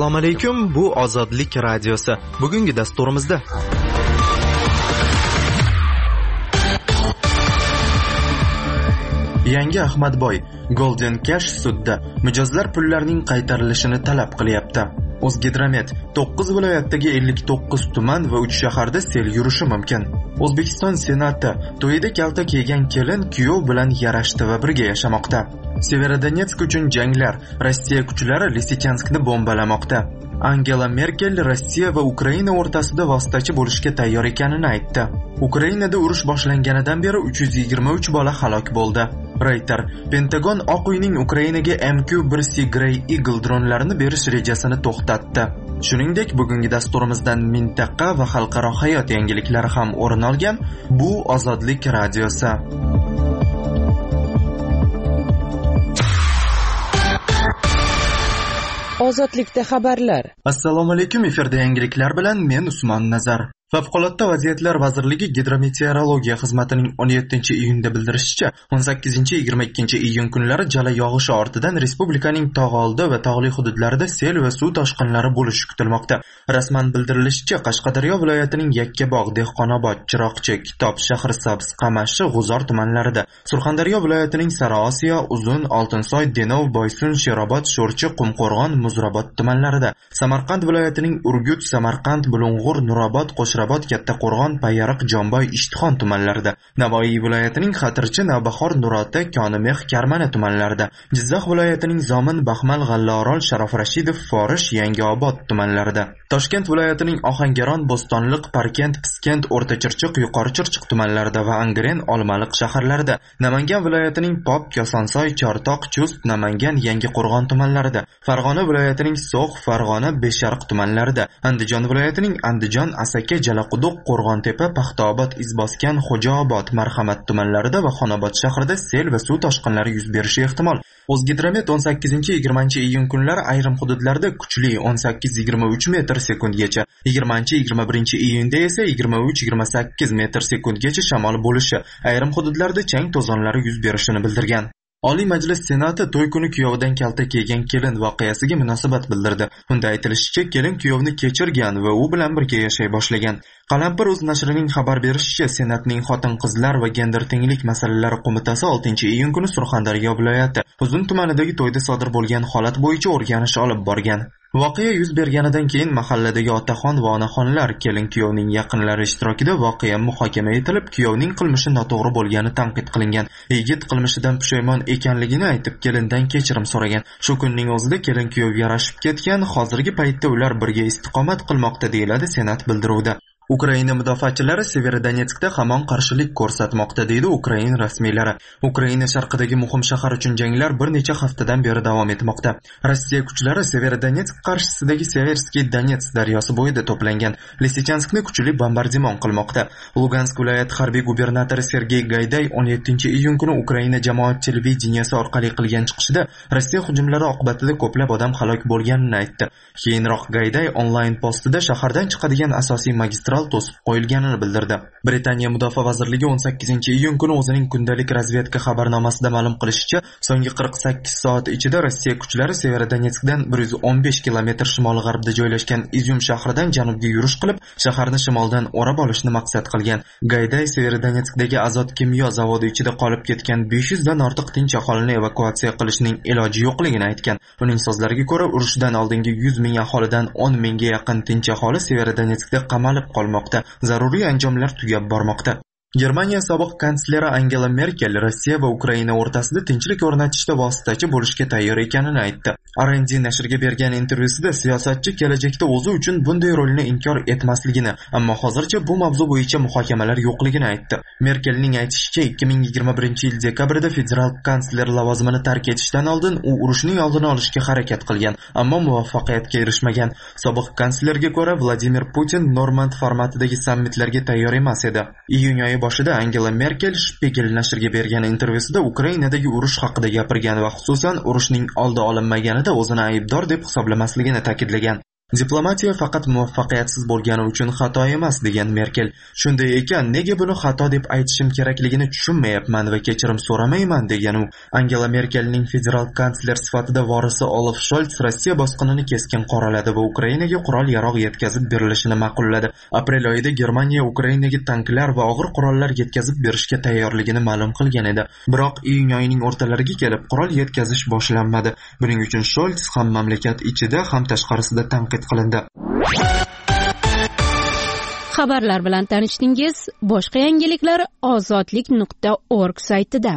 Assalomu alaykum, bu Ozodlik radiosi. Bugungi dasturimizda Yangi Ahmadboy Golden Cash sudda mijozlar pullarining qaytarilishini talab qilyapti. O'zgidromet 9 viloyatdagi 59 tuman va 3 shaharda sel yurishi mumkin. O'zbekiston Senati to'yida kalta kiygan kelin kuyov bilan yarashdi va birga yashamoqda. Severodonetsk uchun janglar, Rossiya kuchlari Lisichanskni bombalamoqda. Angela Merkel Rossiya va Ukraina o'rtasida vositachi bo'lishga tayyor ekanini aytdi. Ukrainada urush boshlanganidan beri 323 bola halok bo'ldi. Reuters Pentagon Oq uyning Ukrainaga MQ-1C Grey Eagle dronlarini berish rejasini to'xtatdi. Shuningdek, bugungi dasturimizdan mintaqa va xalqaro hayot yangiliklari ham o'rin olgan. Bu Ozodlik radiosi. Ozodlikda xabarlar. Assalomu alaykum, efirda yangiliklar bilan men Usmon Nazar. Favqulodda vaziyatlar vazirligi Gidrometeorologiya xizmatining 17-iyunda bildirishicha, 18-22 kunlari jala yog'ishi ortidan respublikaning tog' oldi va tog'li hududlarida sel va suv toshqinlari bo'lishi kutilmoqda. Rasman bildirilishicha, Qashqadaryo viloyatining Yakkabog', Dehqonobod, Chiroqchi, Kitob, Shahrisabz, Qamashi, G'uzor tumanlarida, Surxondaryo viloyatining Sariosiyo, Uzun, Oltinsoy, Denov, Boysun, Sherobod, Sho'rchi, Qumqo'rg'on, Muzrabot tumanlarida, Samarqand viloyatining Urgut, Samarqand, Bulung'ur, Nurobod, Qo'shrabot, Kattaqo'rg'on, Payariq, Jomboy, Ishtixon tumanlarida, Navoiy viloyatining Xatirchi, Navbahor, Nurota, Konimeh, Karmana tumanlarida, Jizzax viloyatining Zomin, Baxmal, G'allaorol, Sharof Rashidov, Forish, Yangiobod tumanlarida, Toshkent viloyatining Ohangaron, Bo'stonliq, Parkent, Piskent, O'rtachirchiq, Yuqorichirchiq tumanlarida va Angren, Olmaliq shaharlarida, Namangan viloyatining Pop, Kosonsoy, Chortoq, Chust, Namangan, Yangiqo'rg'on tumanlarida, Farg'ona viloyatining So'x, Farg'ona, Beshariq tumanlarida, Andijon viloyatining Andijon, Asaka, Jalaquduq, Qo'rg'ontepa, Paxtaobod, Izboskan, Xo'jaobod, Marhamat tumanlarida va Xonobod shahrida sel va suv toshqinlari yuz berishi ehtimol. O'zgidromet 18-20 kunlari ayrim hududlarda kuchli 18-23 metr sekundgacha, 20-21 esa 23-28 metr sekundgacha shamol bo'lishi, ayrim hududlarda chang to'zonlari yuz berishini bildirgan. Oliy Majlis Senati to'y kuni kuyovidan kalta kiygan kelin voqeasiga munosabat bildirdi. Unda aytilishicha, kelin kuyovni kechirgan va u bilan birga yashay boshlagan. Qalampir o'z nashrining xabar berishicha, Senatning Xotin-qizlar va gender tenglik masalalari qo'mitasi 6-iyun kuni Surxondaryo viloyati Uzun tumanidagi to'yda sodir bo'lgan holat bo'yicha o'rganish olib borgan. Voqea yuz berganidan keyin mahalladagi otaxon va onaxonlar kelin kuyovning yaqinlari ishtirokida voqea muhokama etilib, kuyovning qilmishi noto'g'ri bo'lgani tanqid qilingan. Yigit qilmishidan pushaymon ekanligini aytib, kelindan kechirim so'ragan. Shu kunning o'zida kelin kuyov yarashib ketgan. Hozirgi paytda ular birga istiqomat qilmoqda, deyiladi Senat bildiruvida. Ukraina mudofaachilari Severodonetskda hamon qarshilik ko'rsatmoqda, deydi Ukraina rasmiylari. Ukraina sharqidagi muhim shahar uchun janglar bir necha haftadan beri davom etmoqda. Rossiya kuchlari Severodonetsk qarshisidagi Severskiy Donets daryosi bo'yida to'plangan. Lisichanskni kuchli bombardimon qilmoqda. Lugansk viloyati harbiy gubernatori Sergey Gayday 17-iyun kuni Ukraina jamoat televideniyasi orqali qilgan chiqishida Rossiya hujumlari oqibatida ko'plab odam halok bo'lganini aytdi. Keyinroq Gayday onlayn postida shahardan chiqadigan asosiy magistral to'sib qo'yilganini bildirdi. Britaniya Mudofaa vazirligi 18-iyun kuni o'zining kundalik razvedka xabarnomasida ma'lum qilishicha, so'nggi 48 soat ichida Rossiya kuchlari Severodonetskdan 115 kilometr shimol-g'arbda joylashgan Izyum shahridan janubga yurish qilib, shaharni shimoldan o'rab olishni maqsad qilgan. Gayday Severodonetskdagi azot kimyo zavodi ichida qolib ketgan 500 dan ortiq tinch aholini evakuatsiya qilishning iloji yo'qligini aytgan. Uning so'zlariga ko'ra, urushdan oldingi 100 ming aholidan 10 mingga yaqin tinch aholi Severodonetskda qamalib qolmoqda. Zaruriy anjomlar tugab bormoqda. Germaniya sobiq kansleri Angela Merkel Rossiya va Ukraina o'rtasida tinchlik o'rnatishda vositachi bo'lishga tayyor ekanini aytdi. RND nashriga bergan intervyusida siyosatchi kelajakda o'zi uchun bunday rolni inkor etmasligini, ammo hozircha bu mavzu bo'yicha muhokamalar yo'qligini aytdi. Merkelning aytishicha, 2021-yil dekabrida federal kansler lavozimini tark etishdan oldin u urushning oldini olishga harakat qilgan, ammo muvaffaqiyatga erishmagan. Sobiq kanslerga ko'ra, Vladimir Putin Normand formatidagi sammitlarga tayyor emas edi. Iyun oyi boshida Angela Merkel Spiegel nashriga bergan intervyusida Ukrainadagi urush haqida gapirgan va xususan urushning oldi olinmaganida o'zini aybdor deb hisoblamasligini ta'kidlagan. Diplomatiya faqat muvaffaqiyatsiz bo'lgani uchun xato emas, degan Merkel. Shunday ekan, nega buni xato deb aytishim kerakligini tushunmayapman va kechirim so'ramayman, degan u. Angela Merkelning federal kansler sifatida vorisi Olaf Scholz Rossiya bosqinini keskin qoraladi va Ukrainaga qurol-yarog' yetkazib berilishini ma'qulladi. Aprel oyida Germaniya Ukrainaga tanklar va og'ir qurollar yetkazib berishga tayyorligini ma'lum qilgan edi. Biroq iyun oyining o'rtalariga kelib qurol yetkazish boshlanmadi. Buning uchun Scholz ham mamlakat ichida ham tashqarisida tanqid qilindi. Xabarlar bilan tanishdingiz. Boshqa yangiliklar ozodlik.org saytida.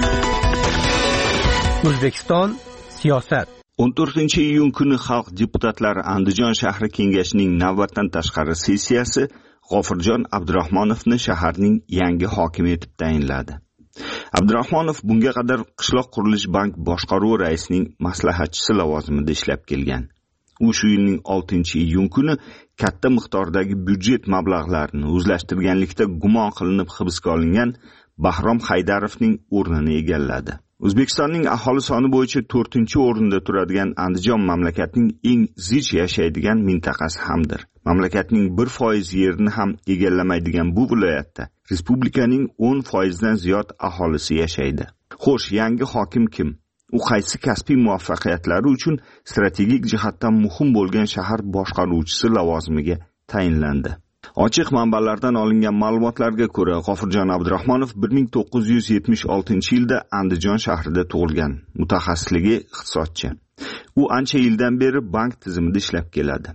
O'zbekiston siyosat. 14-iyun kuni xalq deputatlari Andijon shahri kengashining navbatdan tashqari sessiyasi G'ofirjon Abdurahmonovni shaharning yangi hokimi etib tayinladi. Abdurahmonov bunga qadar qishloq qurilish bank boshqaruvi raisining maslahatchisi lavozimida ishlab kelgan. U shu yilning 6-iyun kuni katta miqdordagi byudjet mablag'larini o'zlashtirganlikda gumon qilinib hibsga olingan Bahrom Haydarovning o'rnini egalladi. O'zbekistonning aholi soni bo'yicha 4-o'rinda turadigan Andijon mamlakatning eng zich yashaydigan mintaqasi hamdir. Mamlakatning 1% yerini ham egallamaydigan bu viloyatda respublikaning 10% dan ziyod aholisi yashaydi. Xo'sh, yangi hokim kim? U qaysi kasbiy muvaffaqiyatlari uchun strategik jihatdan muhim bo'lgan shahar boshqaruvchisi lavozimiga tayinlandi? Ochiq manbalardan olingan ma'lumotlarga ko'ra, G'ofirjon Abdurahmonov 1976-yilda Andijon shahrida tug'ilgan. Mutaxassisligi iqtisodchi. U ancha yildan beri bank tizimida ishlab keladi.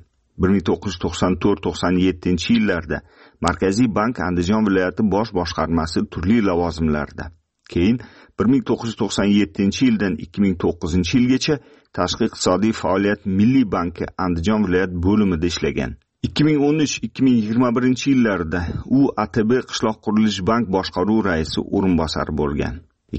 1994-97-yillarda Markaziy bank Andijon viloyati bosh boshqarmasi turli lavozimlarda. Keyin 1997-yildan 2009-yilgacha Tashqi iqtisodiy faoliyat Milliy banki Andijon viloyat bo'limida ishlagan. 2013-2021-yillarda u ATB qishloq qurilish bank boshqaruv raisi o'rinbosari bo'lgan.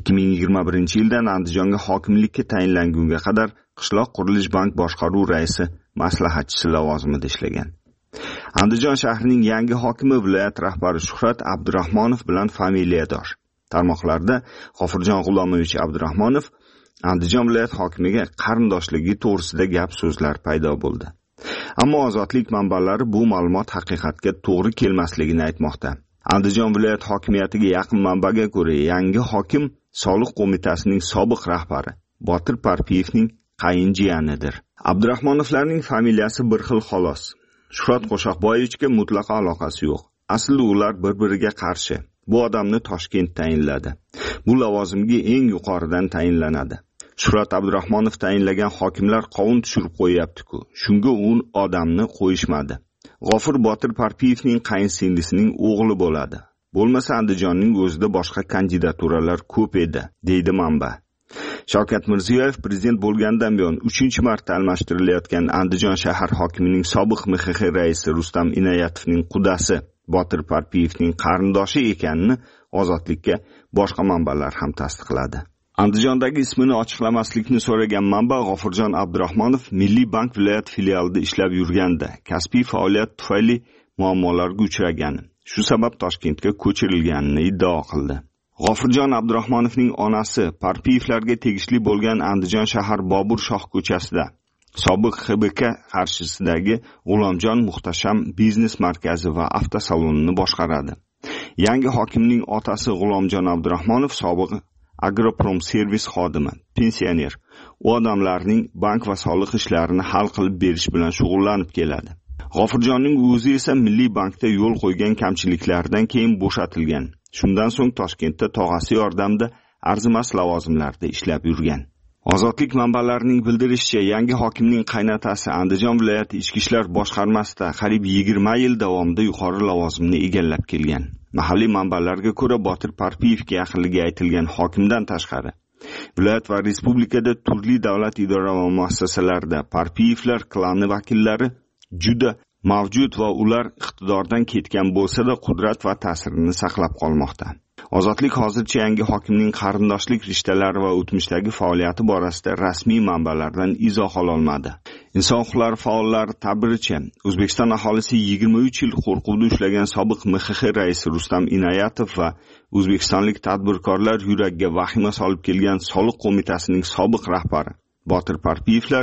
2021-yildan Andijonga hokimlikka tayinlangunga qadar qishloq qurilish bank boshqaruv raisi maslahatchisi lavozimida ishlagan. Andijon shahrining yangi hokimi viloyat rahbari Shuhrat Abdurahmonov bilan familiyadosh. Tarmoqlarda G'ofirjon G'ulomovich Abdurahmonov Andijon viloyat hokimiga qarindoshligi to'g'risida gap so'zlar paydo bo'ldi. Ammo ozodlik manbalari bu ma'lumot haqiqatga to'g'ri kelmasligini aytmoqda. Andijon viloyat hokimiyatiga yaqin manbaga ko'ra, yangi hokim soliq qo'mitasining sobiq rahbari Botir Parpiyevning qayinjiyanidir. Abdurahmonovlarning familiyasi bir xil xolos. Shuhrat Qo'shoqboyevichga mutlaqo aloqasi yo'q. Aslida ular bir-biriga qarshi. Bu odamni Toshkent tayinladi. Bu lavozimga eng yuqoridan tayinlanadi. Shuhrat Abdurahmonov tayinlagan hokimlar qovun tushirib qo'yapti-ku. Shunga u odamni qo'yishmadi. G'ofir Botir Parpiyevning qayinsinglisining o'g'li bo'ladi. Bo'lmasa Andijonning o'zida boshqa kandidaturalar ko'p edi, deydi manba. Shavkat Mirziyoyev prezident bo'lgandan buyon 3-marta almashtirilayotgan Andijon shahar hokimining sobiq MXX raisi Rustam Inoyatovning qudasi Botir Parpiyevning qarindoshi ekanini ozodlikka boshqa manbalar ham tasdiqladi. Andijondagi ismini ochiqlamaslikni so'ragan manba G'ofirjon Abdurahmonov Milliy bank viloyat filialida ishlab yurganda kasbiy faoliyat tufayli muammolarga uchragani, shu sabab Toshkentga ko'chirilganini iddao qildi. G'ofirjon Abdurahmonovning onasi Parpiyevlarga tegishli bo'lgan Andijon shahar Bobur Shoh ko'chasida sobiq XBK qarshisidagi G'ulomjon Muhtasham biznes markazi va avtosalonini boshqaradi. Yangi hokimning otasi G'ulomjon Abdurahmonov sobiq Agroprom servis xodimi, pensioner. U odamlarning bank va soliq ishlarini hal qilib berish bilan shug'ullanib keladi. G'ofirjonning o'zi esa Milliy bankda yo'l qo'ygan kamchiliklardan keyin bo'shatilgan. Shundan so'ng Toshkentda tog'asi yordamida arzimas lavozimlarda ishlab yurgan. Ozodlik manbalarining bildirishicha, yangi hokimning qaynotasi Andijon viloyati ichki ishlar boshqarmasida qariyb 20 yil davomida yuqori lavozimni egallab kelgan. Mahalliy manbalarga ko'ra, Botir Parpiyevga yaqinligi aytilgan hokimdan tashqari viloyat va respublikada turli davlat idora va muassasalarida Parpiyevlar klani vakillari juda mavjud va ular iqtidordan ketgan bo'lsa-da qudrat va ta'sirini saqlab qolmoqda. Ozodlik hozircha yangi hokimning qarindoshlik rishtalari va o'tmishdagi faoliyati borasida rasmiy manbalardan izoh ololmadi. Inson huquqlari faollari ta'biricha, O'zbekiston aholisi 23 yil qo'rquvda ushlagan sobiq MXX raisi Rustam Inoyatov va o'zbekistonlik tadbirkorlar yuragiga vahima solib kelgan soliq qo'mitasining sobiq rahbari Botir Parpiyevlar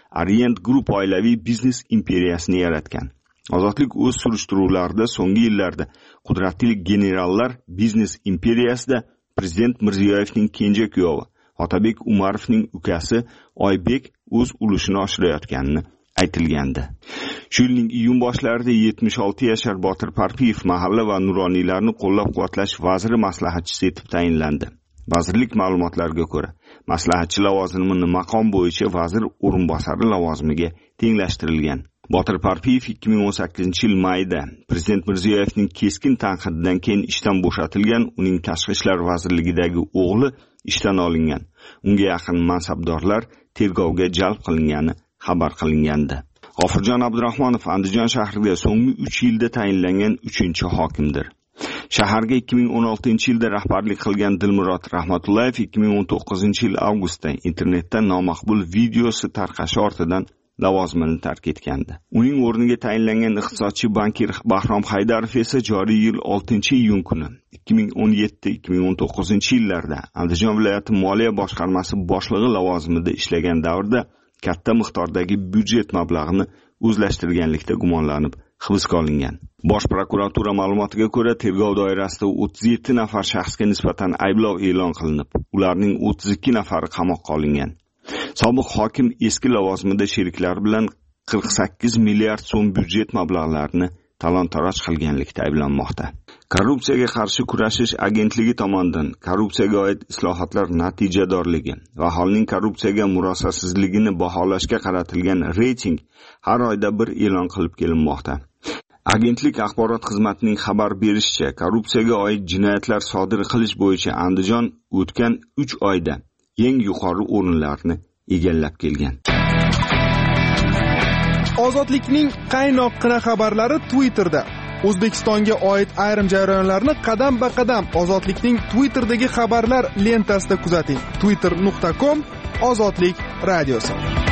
Orient Group oilaviy biznes imperiyasini yaratgan. Ozodlik o'z surishtiruvlarida so'nggi yillarda qudratli generallar biznes imperiyasida prezident Mirziyoyevning kenja kuyovi Otabek Umarovning ukasi Oybek o'z ulushini oshirayotganini aytilgandi. Shu yilning iyun boshlarida 76 yashar Botir Parpiyev mahalla va nuroniylarni qo'llab-quvvatlash vaziri maslahatchisi etib tayinlandi. Vazirlik ma'lumotlariga ko'ra, maslahatchi lavozimini maqom bo'yicha vazir o'rinbosari lavozimiga tenglashtirilgan. Botir Parpiyev 2018-yil mayda prezident Mirziyoyevning keskin tanqididan keyin ishdan bo'shatilgan, uning tashqi ishlar vazirligidagi o'g'li ishdan olingan. Unga yaqin mansabdorlar tergovga jalb qilingani xabar qilingandi. G'ofurjon Abdurahmonov Andijon shahriga so'nggi 3 yilda tayinlangan 3-hokimdir. Shaharga 2016-yilda rahbarlik qilgan Dilmurod Rahmatullayev 2019-yil avgustda internetda nomaqbul videosi tarqashi ortidan lavozimini tark etgandi. Uning o'rniga tayinlangan iqtisodchi bankir Bahrom Haydarov esa joriy yil 6-iyun kuni 2017-2019-yillarda Andijon viloyati moliya boshqarmasi boshlig'i lavozimida ishlagan davrda katta miqdordagi byudjet mablag'ini o'zlashtirganlikda gumonlanib hibsga olingan. Bosh prokuratura ma'lumotiga ko'ra, tergov doirasida 37 nafar shaxsga nisbatan ayblov e'lon qilinib, ularning 32 nafari qamoqqa olingan. Sobiq hokim eski lavozimida sheriklari bilan 48 milliard so'm byudjet mablag'larini talon-taroj qilganlikda ayblanmoqda. Korrupsiyaga qarshi kurashish agentligi tomonidan korrupsiyaga oid islohotlar natijadorligi va aholining korrupsiyaga murosasizligini baholashga qaratilgan reyting har oyda bir e'lon qilib kelinmoqda. Agentlik axborot xizmatining xabar berishicha, korrupsiyaga oid jinoyatlar sodir qilish bo'yicha Andijon o'tgan 3 oyda eng yuqori o'rinlarni egallab kelgan. Ozodlikning qaynoqqina xabarlari Twitterda. O'zbekistonga oid ayrim jarayonlarni qadam-ba-qadam Ozodlikning Twitterdagi xabarlar lentasida kuzating. twitter.com Ozodlik radiosi.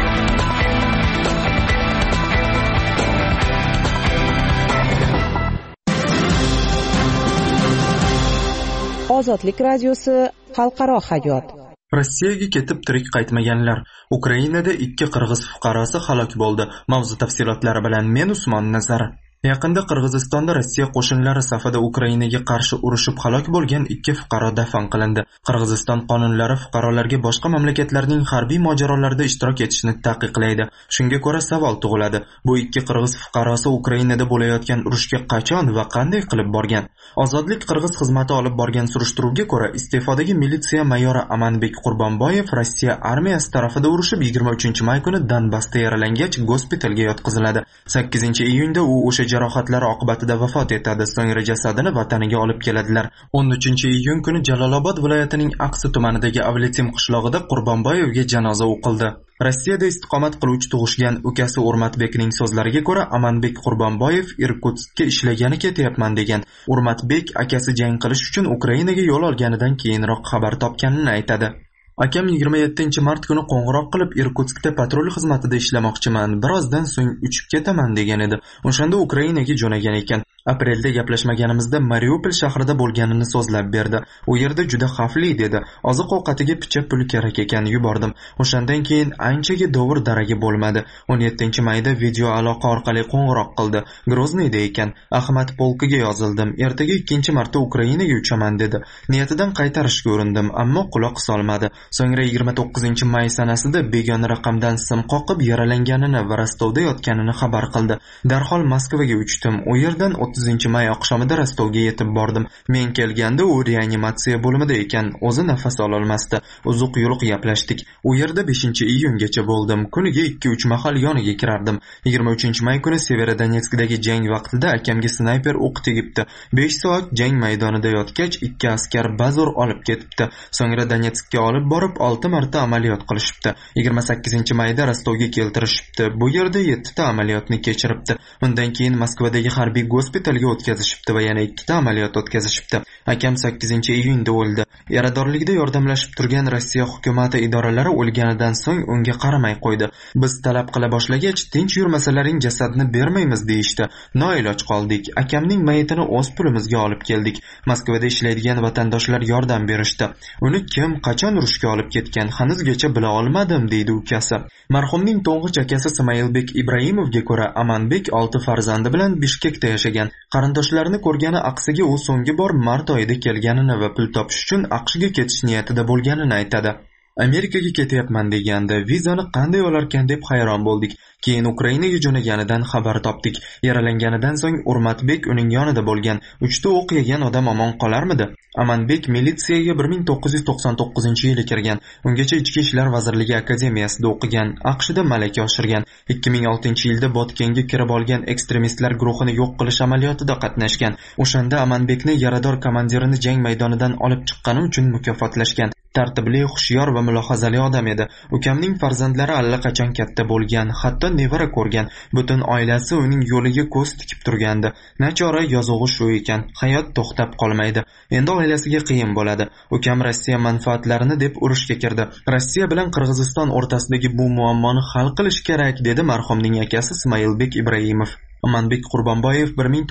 Ozodlik radiosi xalqaro hayot. Rossiyaga ketib tirik qaytmaganlar. Ukrainada 2 qirg'iz fuqarosi halok bo'ldi. Mavzu tafsilotlari bilan men Usmon Nazar. Yaqinda Qirg'izistonda Rossiya qo'shinlari safida Ukrainaga qarshi urushib halok bo'lgan 2 fuqaro dafn qilindi. Qirg'iziston qonunlari fuqarolarga boshqa mamlakatlarning harbiy mojarolarida ishtirok etishni taqiqlaydi. Shunga ko'ra savol tug'iladi. Bu 2 qirg'iz fuqarosi Ukrainada bo'layotgan urushga qachon va qanday qilib borgan? Ozodlik qirg'iz xizmati olib borgan surishtiruvga ko'ra, iste'fodagi militsiya mayori Amanbek Qurbonboyev Rossiya armiyasi tarafida urushib 23-may kuni Donbassda yaralangach gospitalga yotqiziladi. 8-iyunda u o'sha jarohatlari oqibatida vafot etadi. So'ngra jasadini vataniga olib keladilar. 13-iyun kuni Jalolobod viloyatining Aqsi tumanidagi Avletim qishlog'ida Qurbonboyevga janoza o'qildi. Rossiyada istiqomat qiluvchi tug'ishgan ukasi Urmatbekning so'zlariga ko'ra, Amanbek Qurbonboyev Irkutskka ishlagani ketyapman degan. Urmatbek akasi jang qilish uchun Ukrainaga yo'l olganidan keyinroq xabar topganini aytadi. Akam 27-mart kuni qo'ng'iroq qilib Irkutskda patrul xizmatida ishlamoqchiman, birozdan so'ng uchib ketaman degan edi. O'shanda Ukrainaga jo'nagan ekan. Aprelda gaplashmaganimizda Mariupol shahrida bo'lganini so'zlab berdi. U yerda juda xavfli dedi. Oziq-ovqatiga picha pul kerak ekan, yubordim. O'shandan keyin anchaga dovur daragi bo'lmadi. 17-mayda video aloqa orqali qo'ng'iroq qildi. Grozniyda ekan. Ahmad polkiga yozildim. Ertaga 2-marta Ukrainaga uchaman dedi. Niyatidan qaytarishga urindim, ammo quloq solmadi. So'ngra 29-may sanasida begona raqamdan sim qoqib yaralanganini va Rostovda yotganini xabar qildi. Darhol Moskvaga uchdim. U yerdan 30-may oqshomida Rostovga yetib bordim. Men kelganda u reanimatsiya bo'limida ekan, o'zi nafas ola olmasdi. Uzuq-yuluq gaplashdik. U yerda 5-iyungacha bo'ldim. Kuniga 2-3 mahal yoniga kirardim. 23-may kuni Severodonetskdagi jang vaqtida akamga snayper o'q tegibdi. 5 soat jang maydonida yotgach, 2 askar bazur olib ketibdi. So'ngra Donetskka olib borib 6 marta amaliyot qilishibdi. 28-mayda Rostovga keltirishibdi. Bu yerda 7 ta amaliyotni kechiribdi. Undan keyin Moskvadagi harbiy gospital gospitalga o'tkazishibdi va yana 2 ta amaliyot o'tkazishibdi. Akam 8-iyunda o'ldi. Yaradorlikda yordamlashib turgan Rossiya hukumati idoralari o'lganidan so'ng unga qaramay qo'ydi. Biz talab qila boshlagach, tinch yurmasalaring jasadni bermaymiz deyishdi. Noiloj qoldik. Akamning mayitini o'z pulimizga olib keldik. Moskvada ishlaydigan vatandoshlar yordam berishdi. Uni kim, qachon urushga olib ketgan, hanuzgacha bila olmadim, deydi ukasi. Marhumning to'ng'ich akasi Ismoilbek Ibrahimovga ko'ra, Amanbek 6 farzandi bilan Bishkekda yashagan. Qarindoshlarini ko'rgani aqsiga u so'nggi bor mart oyida kelganini va pul topish uchun AQShga ketish niyatida bo'lganini aytadi. Amerikaga ketyapman deganda vizani qanday olarkan deb hayron bo'ldik. Keyin Ukrainaga jo'naganidan xabar topdik. Yaralanganidan so'ng Urmatbek uning yonida bo'lgan. 3 ta o'q yegan odam omon qolarmidi? Amanbek militsiyaga 1999-yili kirgan. Ungacha Ichki ishlar vazirligi akademiyasida o'qigan. AQShda malaka oshirgan. 2006-yilda Botkenga kirib olgan ekstremistlar guruhini yo'q qilish amaliyotida qatnashgan. O'shanda Amanbekni yarador komandirini jang maydonidan olib chiqqani uchun mukofotlashgan. Tartibli, xushyor va mulohazali odam edi. Ukamning farzandlari allaqachon katta bo'lgan, hatto nevara ko'rgan. Butun oilasi uning yo'liga ko'z tikib turgandi. Nachora yozug'i shu ekan, hayot to'xtab qolmaydi. Endi oilasiga qiyin bo'ladi. Ukam Rossiya manfaatlarini deb urushga kirdi. Rossiya bilan Qirg'iziston o'rtasidagi bu muammoni hal qilish kerak, dedi marhumning akasi Ismoilbek Ibrahimov. Amanbek Qurbonboyev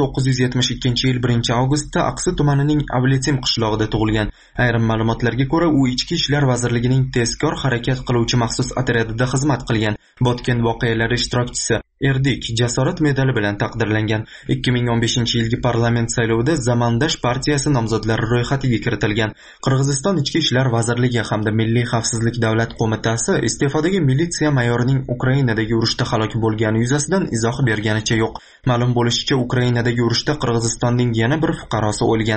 1972-yil 1-avgustda Aqsi tumanining Avletim qishlog'ida tug'ilgan. Ayrim ma'lumotlarga ko'ra, u Ichki ishlar vazirligining tezkor harakat qiluvchi maxsus otryadida xizmat qilgan. Botken voqealari ishtirokchisi. Erdik jasorat medali bilan taqdirlangan. 2015-yilgi parlament saylovida Zamandash partiyasi nomzodlari ro'yxatiga kiritilgan. Qirg'iziston Ichki ishlar vazirligi hamda Milliy xavfsizlik davlat qo'mitasi iste'fodagi militsiya mayorining Ukrainadagi urushda halok bo'lgani yuzasidan izoh berganicha yo'q. Ma'lum bo'lishicha, Ukrainadagi urushda Qirg'izistonning yana bir fuqarosi o'lgan.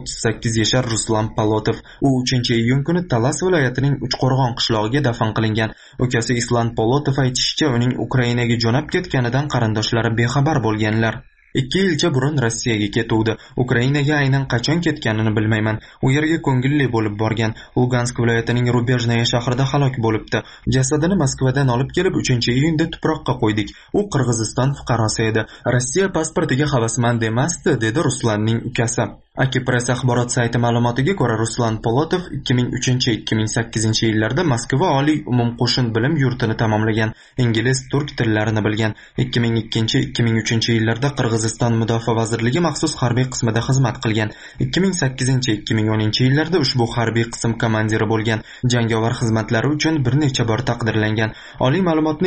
38 yashar Ruslan Polotov. U 3-iyun kuni Talas viloyatining Uchqo'rg'on qishlog'iga dafn qilingan. Ukasi Islan Polotov aytishicha, uning Ukrainaga jo'nab ketganidan qarindoshlari bexabar bo'lganlar. 2 yilcha burun Rossiyaga ketuvdi. Ukrainaga aynan qachon ketganini bilmayman. U yerga ko'ngilli bo'lib borgan. Lugansk viloyatining Rubejnaya shahrida halok bo'libdi. Jasadini Moskvadan olib kelib 3-iyunda tuproqqa qo'ydik. U Qirg'iziston fuqarosi edi. Rossiya pasportiga havasmand emasdi, dedi Ruslanning ukasi. Akipress axborot sayti ma'lumotiga ko'ra, Ruslan Polotov 2003-2008-yillarda Moskva oliy umumqo'shin bilim yurtini tamomlagan. Ingliz, turk tillarini bilgan. 2002-2003-yillarda Qirg'iziston mudofaa vazirligi maxsus harbiy qismida xizmat qilgan. 2008-2010-yillarda ushbu harbiy qism komandiri bo'lgan. Jangovar xizmatlari uchun bir necha bor taqdirlangan. Oliy ma'lumotni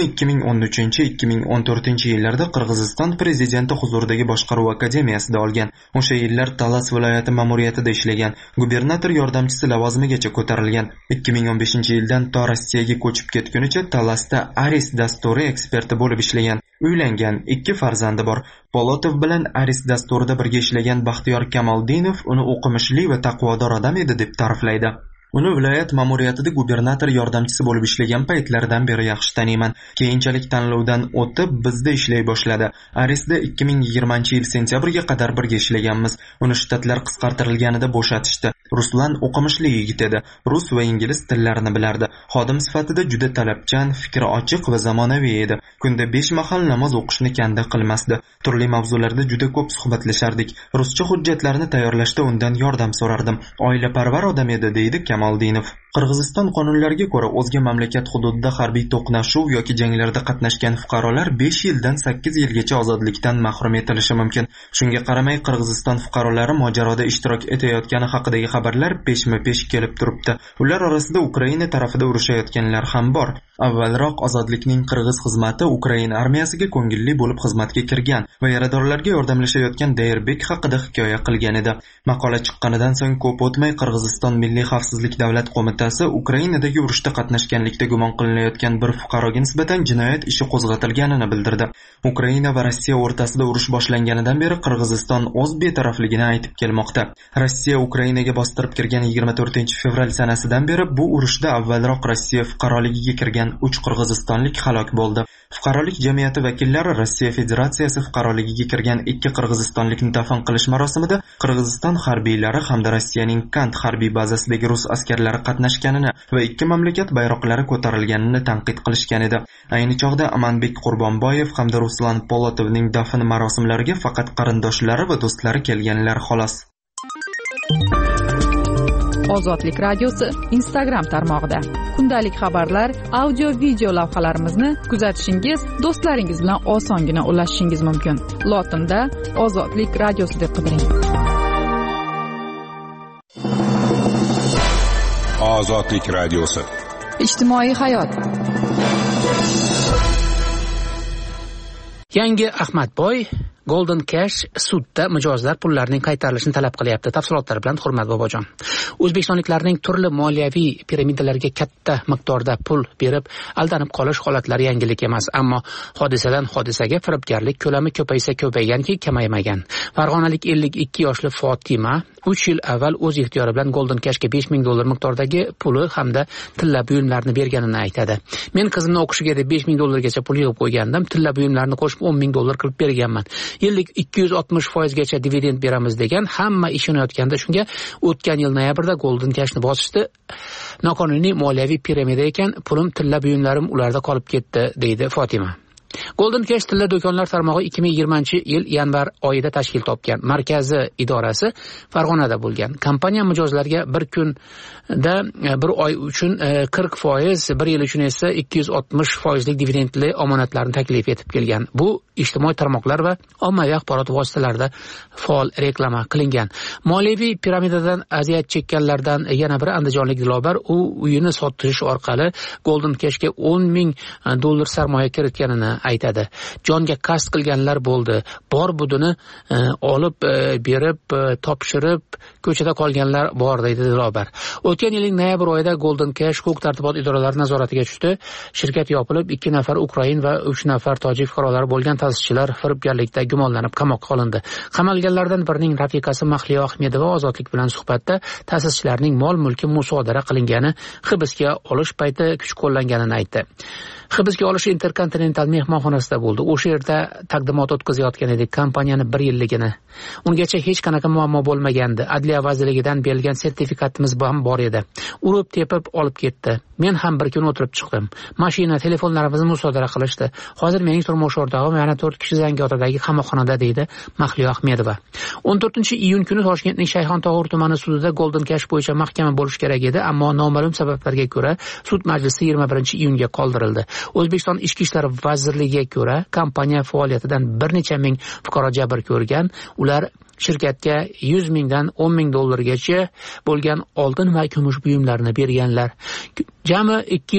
2013-2014-yillarda Qirg'iziston prezidenti huzuridagi boshqaruv akademiyasida olgan. O'sha yillar Talas viloyati ma'muriyatida ishlagan. Gubernator yordamchisi lavozimigacha ko'tarilgan. 2015-yildan to Rossiyaga ko'chib ketgunicha Talasda Aris dasturi eksperti bo'lib ishlagan. Uylangan, 2 farzandi bor. Polotov bilan Aris dasturida birga ishlagan Baxtiyor Kamoldinov uni o'qimishli va taqvodor odam edi deb ta'riflaydi. Uni viloyat ma'muriyatida gubernator yordamchisi bo'lib ishlagan paytlaridan beri yaxshi taniyman. Keyinchalik tanlovdan o'tib bizda ishlay boshladi. Arisda 2020-yil sentyabrga qadar birga ishlaganmiz. Uni shtatlar qisqartirilganida bo'shatishdi. Ruslan o'qimishli yigit edi. Rus va ingliz tillarini bilardi. Xodim sifatida juda talabchan, fikri ochiq va zamonaviy edi. Kunda 5 mahal namoz o'qishni kanda qilmasdi. Turli mavzularda juda ko'p suhbatlashardik. Ruscha hujjatlarni tayyorlashda undan yordam so'rardim. Oilaparvar odam edi, deydi Kamoldinov. Qirg'iziston qonunlariga ko'ra, o'zga mamlakat hududida harbiy to'qnashuv yoki janglarda qatnashgan fuqarolar 5 yildan 8 yilgacha ozodlikdan mahrum etilishi mumkin. Shunga qaramay, Qirg'iziston fuqarolari mojaroda ishtirok etayotgani haqidagi xabarlar peshma-pesh kelib turibdi. Ular orasida Ukraina tarafida urushayotganlar ham bor. Avvalroq ozodlikning qirg'iz xizmati Ukraina armiyasiga ko'ngilli bo'lib xizmatga kirgan va yaradorlarga yordamlashayotgan Dayrbek haqida hikoya qilgan edi. Maqola chiqqanidan so'ng ko'p o'tmay Qirg'iziston Milliy xavfsizlik davlat qo'mitasi Ukrainadagi urushda qatnashganlikda gumon qilinayotgan bir fuqaroga nisbatan jinoyat ishi qo'zg'atilganini bildirdi. Ukraina va Rossiya o'rtasida urush boshlanganidan beri Qirg'iziston o'z betarafligini aytib kelmoqda. Rossiya Ukrainaga bostirib kirgan 24-fevral sanasidan beri bu urushda avvalroq Rossiya fuqaroligiga kirgan 3 qirg'izistonlik halok bo'ldi. Fuqarolik jamiyati vakillari Rossiya Federatsiyasi fuqaroligiga kirgan 2 qirg'izistonlikni dafn qilish marosimida Qirg'iziston harbiylari hamda Rossiyaning Kant harbiy bazasidagi rus askarlari qatnashdi. qatnashganini va ikki mamlakat bayroqlari ko'tarilganini tanqid qilishgan edi. Ayni chog'da Amanbek Qurbonboyev hamda Ruslan Polotovning dafn marosimlariga faqat qarindoshlari va do'stlari kelganlar xolos. Ozodlik radiosi Instagram tarmog'ida kundalik xabarlar, audio video lavhalarimizni kuzatishingiz, do'stlaringiz bilan osongina ulashishingiz mumkin. Lotinda Ozodlik radiosi deb qidiring. Ozodlik radiosi. Ijtimoiy hayot. Yangi Ahmadboy Golden Cash sudda mijozlar pullarining qaytarilishini talab qilyapti. Tafsilotlar bilan Hurmat Bobojon. O'zbekistonliklarning turli moliyaviy piramidalarga katta miqdorda pul berib aldanib qolish holatlari yangilik emas, ammo hodisadan hodisaga firibgarlik ko'lami ko'paysa ko'payganki kamaymagan. Farg'onalik 52 yoshli Fotima 3 yil avval o'z ixtiyori bilan Golden Cashga $5000 miqdordagi puli hamda tilla buyumlarni berganini aytadi. Men qizimni o'qishiga deb $5000gacha pul yig'ib qo'ygandim. Tilla buyumlarni qo'shib $10000 qilib berganman. Yillik 260% gacha dividend beramiz degan, hamma ishonayotganda shunga o'tgan yil noyabrda Golden Cashni bosishdi. Noqonuniy moliyaviy piramida ekan, pulim, tilla buyumlarim ularda qolib ketdi, deydi Fotima. Golden Cash tilla do'konlar tarmog'i 2020-yil yanvar oyida tashkil topgan. Markazi idorasi Farg'onada bo'lgan. Kompaniya mijozlarga bir kunda bir oy uchun 40%, bir yil uchun esa 260% dividendli omonatlarni taklif etib kelgan. Bu ijtimoiy tarmoqlar va ommaviy axborot vositalarida faol reklama qilingan. Moliyaviy piramidadan aziyat chekkanlardan yana biri andijonlik Dilobar, u uyini sotish orqali Golden Cashga $10,000 sarmoya kiritganini aytadi. Jonga qasd qilganlar bo'ldi. Bor budini olib berib, topshirib, ko'chada qolganlar bor, deydi Dilobar. O'tgan yilning noyabr oyida Golden Cash huquq tartibot idoralari nazoratiga tushdi. Shirkat yopilib, 2 nafar Ukrain va 3 nafar tojik fuqarolari bo'lgan ta'sischilar firibgarlikda gumonlanib qamoqqa olindi. Qamalganlardan birining rafiqasi Mahliyo Ahmedova Ozodlik bilan suhbatda ta'sischilarning mol-mulki musodara qilingani, hibsga olish payti kuch qo'llanganini aytdi. Hibsga olish Intercontinental mehmonxonasida bo'ldi. O'sha yerda taqdimot o'tkazayotgan edik kompaniyani 1 yilligini. Ungacha hech qanaqa muammo bo'lmagandi. Adliya vazirligidan berilgan sertifikatimiz ham bor edi. Urib tepib olib ketdi. Men ham bir kun o'tirib chiqdim. Mashina, telefonlarimizni musodara qilishdi. Hozir mening turmush o'rtog'im yana 4 kishi Zangiotadagi qamoqxonada, deydi Mahliyo Ahmedova. 14-iyun kuni Toshkentning Shayxontohur tumani sudida Golden Cash bo'yicha mahkama bo'lish kerak edi, ammo noma'lum sabablarga ko'ra sud majlisi 21-iyunga qoldirildi. O'zbekiston Ichki ishlar vazirligiga ko'ra, kompaniya faoliyatidan bir necha ming fuqaro jabr ko'rgan. Ular shirkatga $100,000 dan $10,000gacha bo'lgan oltin va kumush buyumlarni berganlar. Jami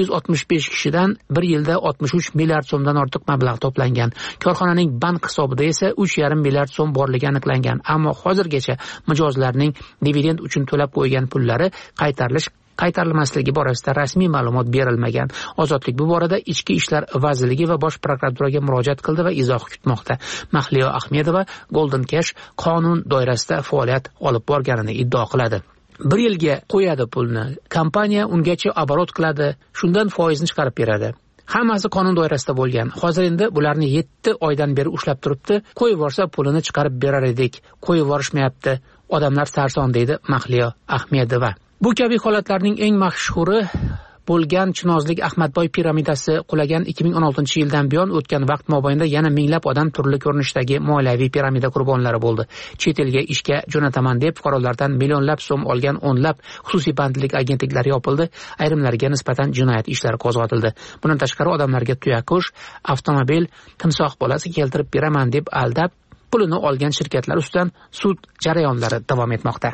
265 kishidan bir yilda 63 milliard so'mdan ortiq mablag' to'plangan. Korxonaning bank hisobida esa 3,5 milliard so'm borligi aniqlangan. Ammo hozirgacha mijozlarning dividend uchun to'lab qo'ygan pullari qaytarilmasligi borasida rasmiy ma'lumot berilmagan. Ozodlik bu borada Ichki ishlar vazirligi va Bosh prokuraturaga murojaat qildi va izoh kutmoqda. Mahliyo Ahmedova Golden Cash qonun doirasida faoliyat olib borganini iddao qiladi. 1 yilga qo'yadi pulni. Kompaniya ungacha oborot qiladi, shundan foizni chiqarib beradi. Hammasi qonun doirasida bo'lgan. Hozir endi bularni 7 oydan beri ushlab turibdi. Qo'yib yuborsa pulini chiqarib berar edik. Qo'yib yuborishmayapti. Odamlar sarson, deydi Mahliyo Ahmedova. Bu kabi holatlarning eng mashhuri bo'lgan Chinozlik Ahmadboy piramidasi qulagan 2016-yildan buyon o'tgan vaqt mobaynida yana minglab odam turli ko'rinishdagi moliyaviy piramida qurbonlari bo'ldi. Chet elga ishga jo'nataman deb fuqarolardan millionlab so'm olgan o'nlab xususiy bandlik agentliklari yopildi, ayrimlariga nisbatan jinoyat ishlari qo'zg'atildi. Bundan tashqari odamlarga tuyaqush, avtomobil, timsoh bolasi keltirib beraman deb aldab, pulini olgan shirkatlar ustidan sud jarayonlari davom etmoqda.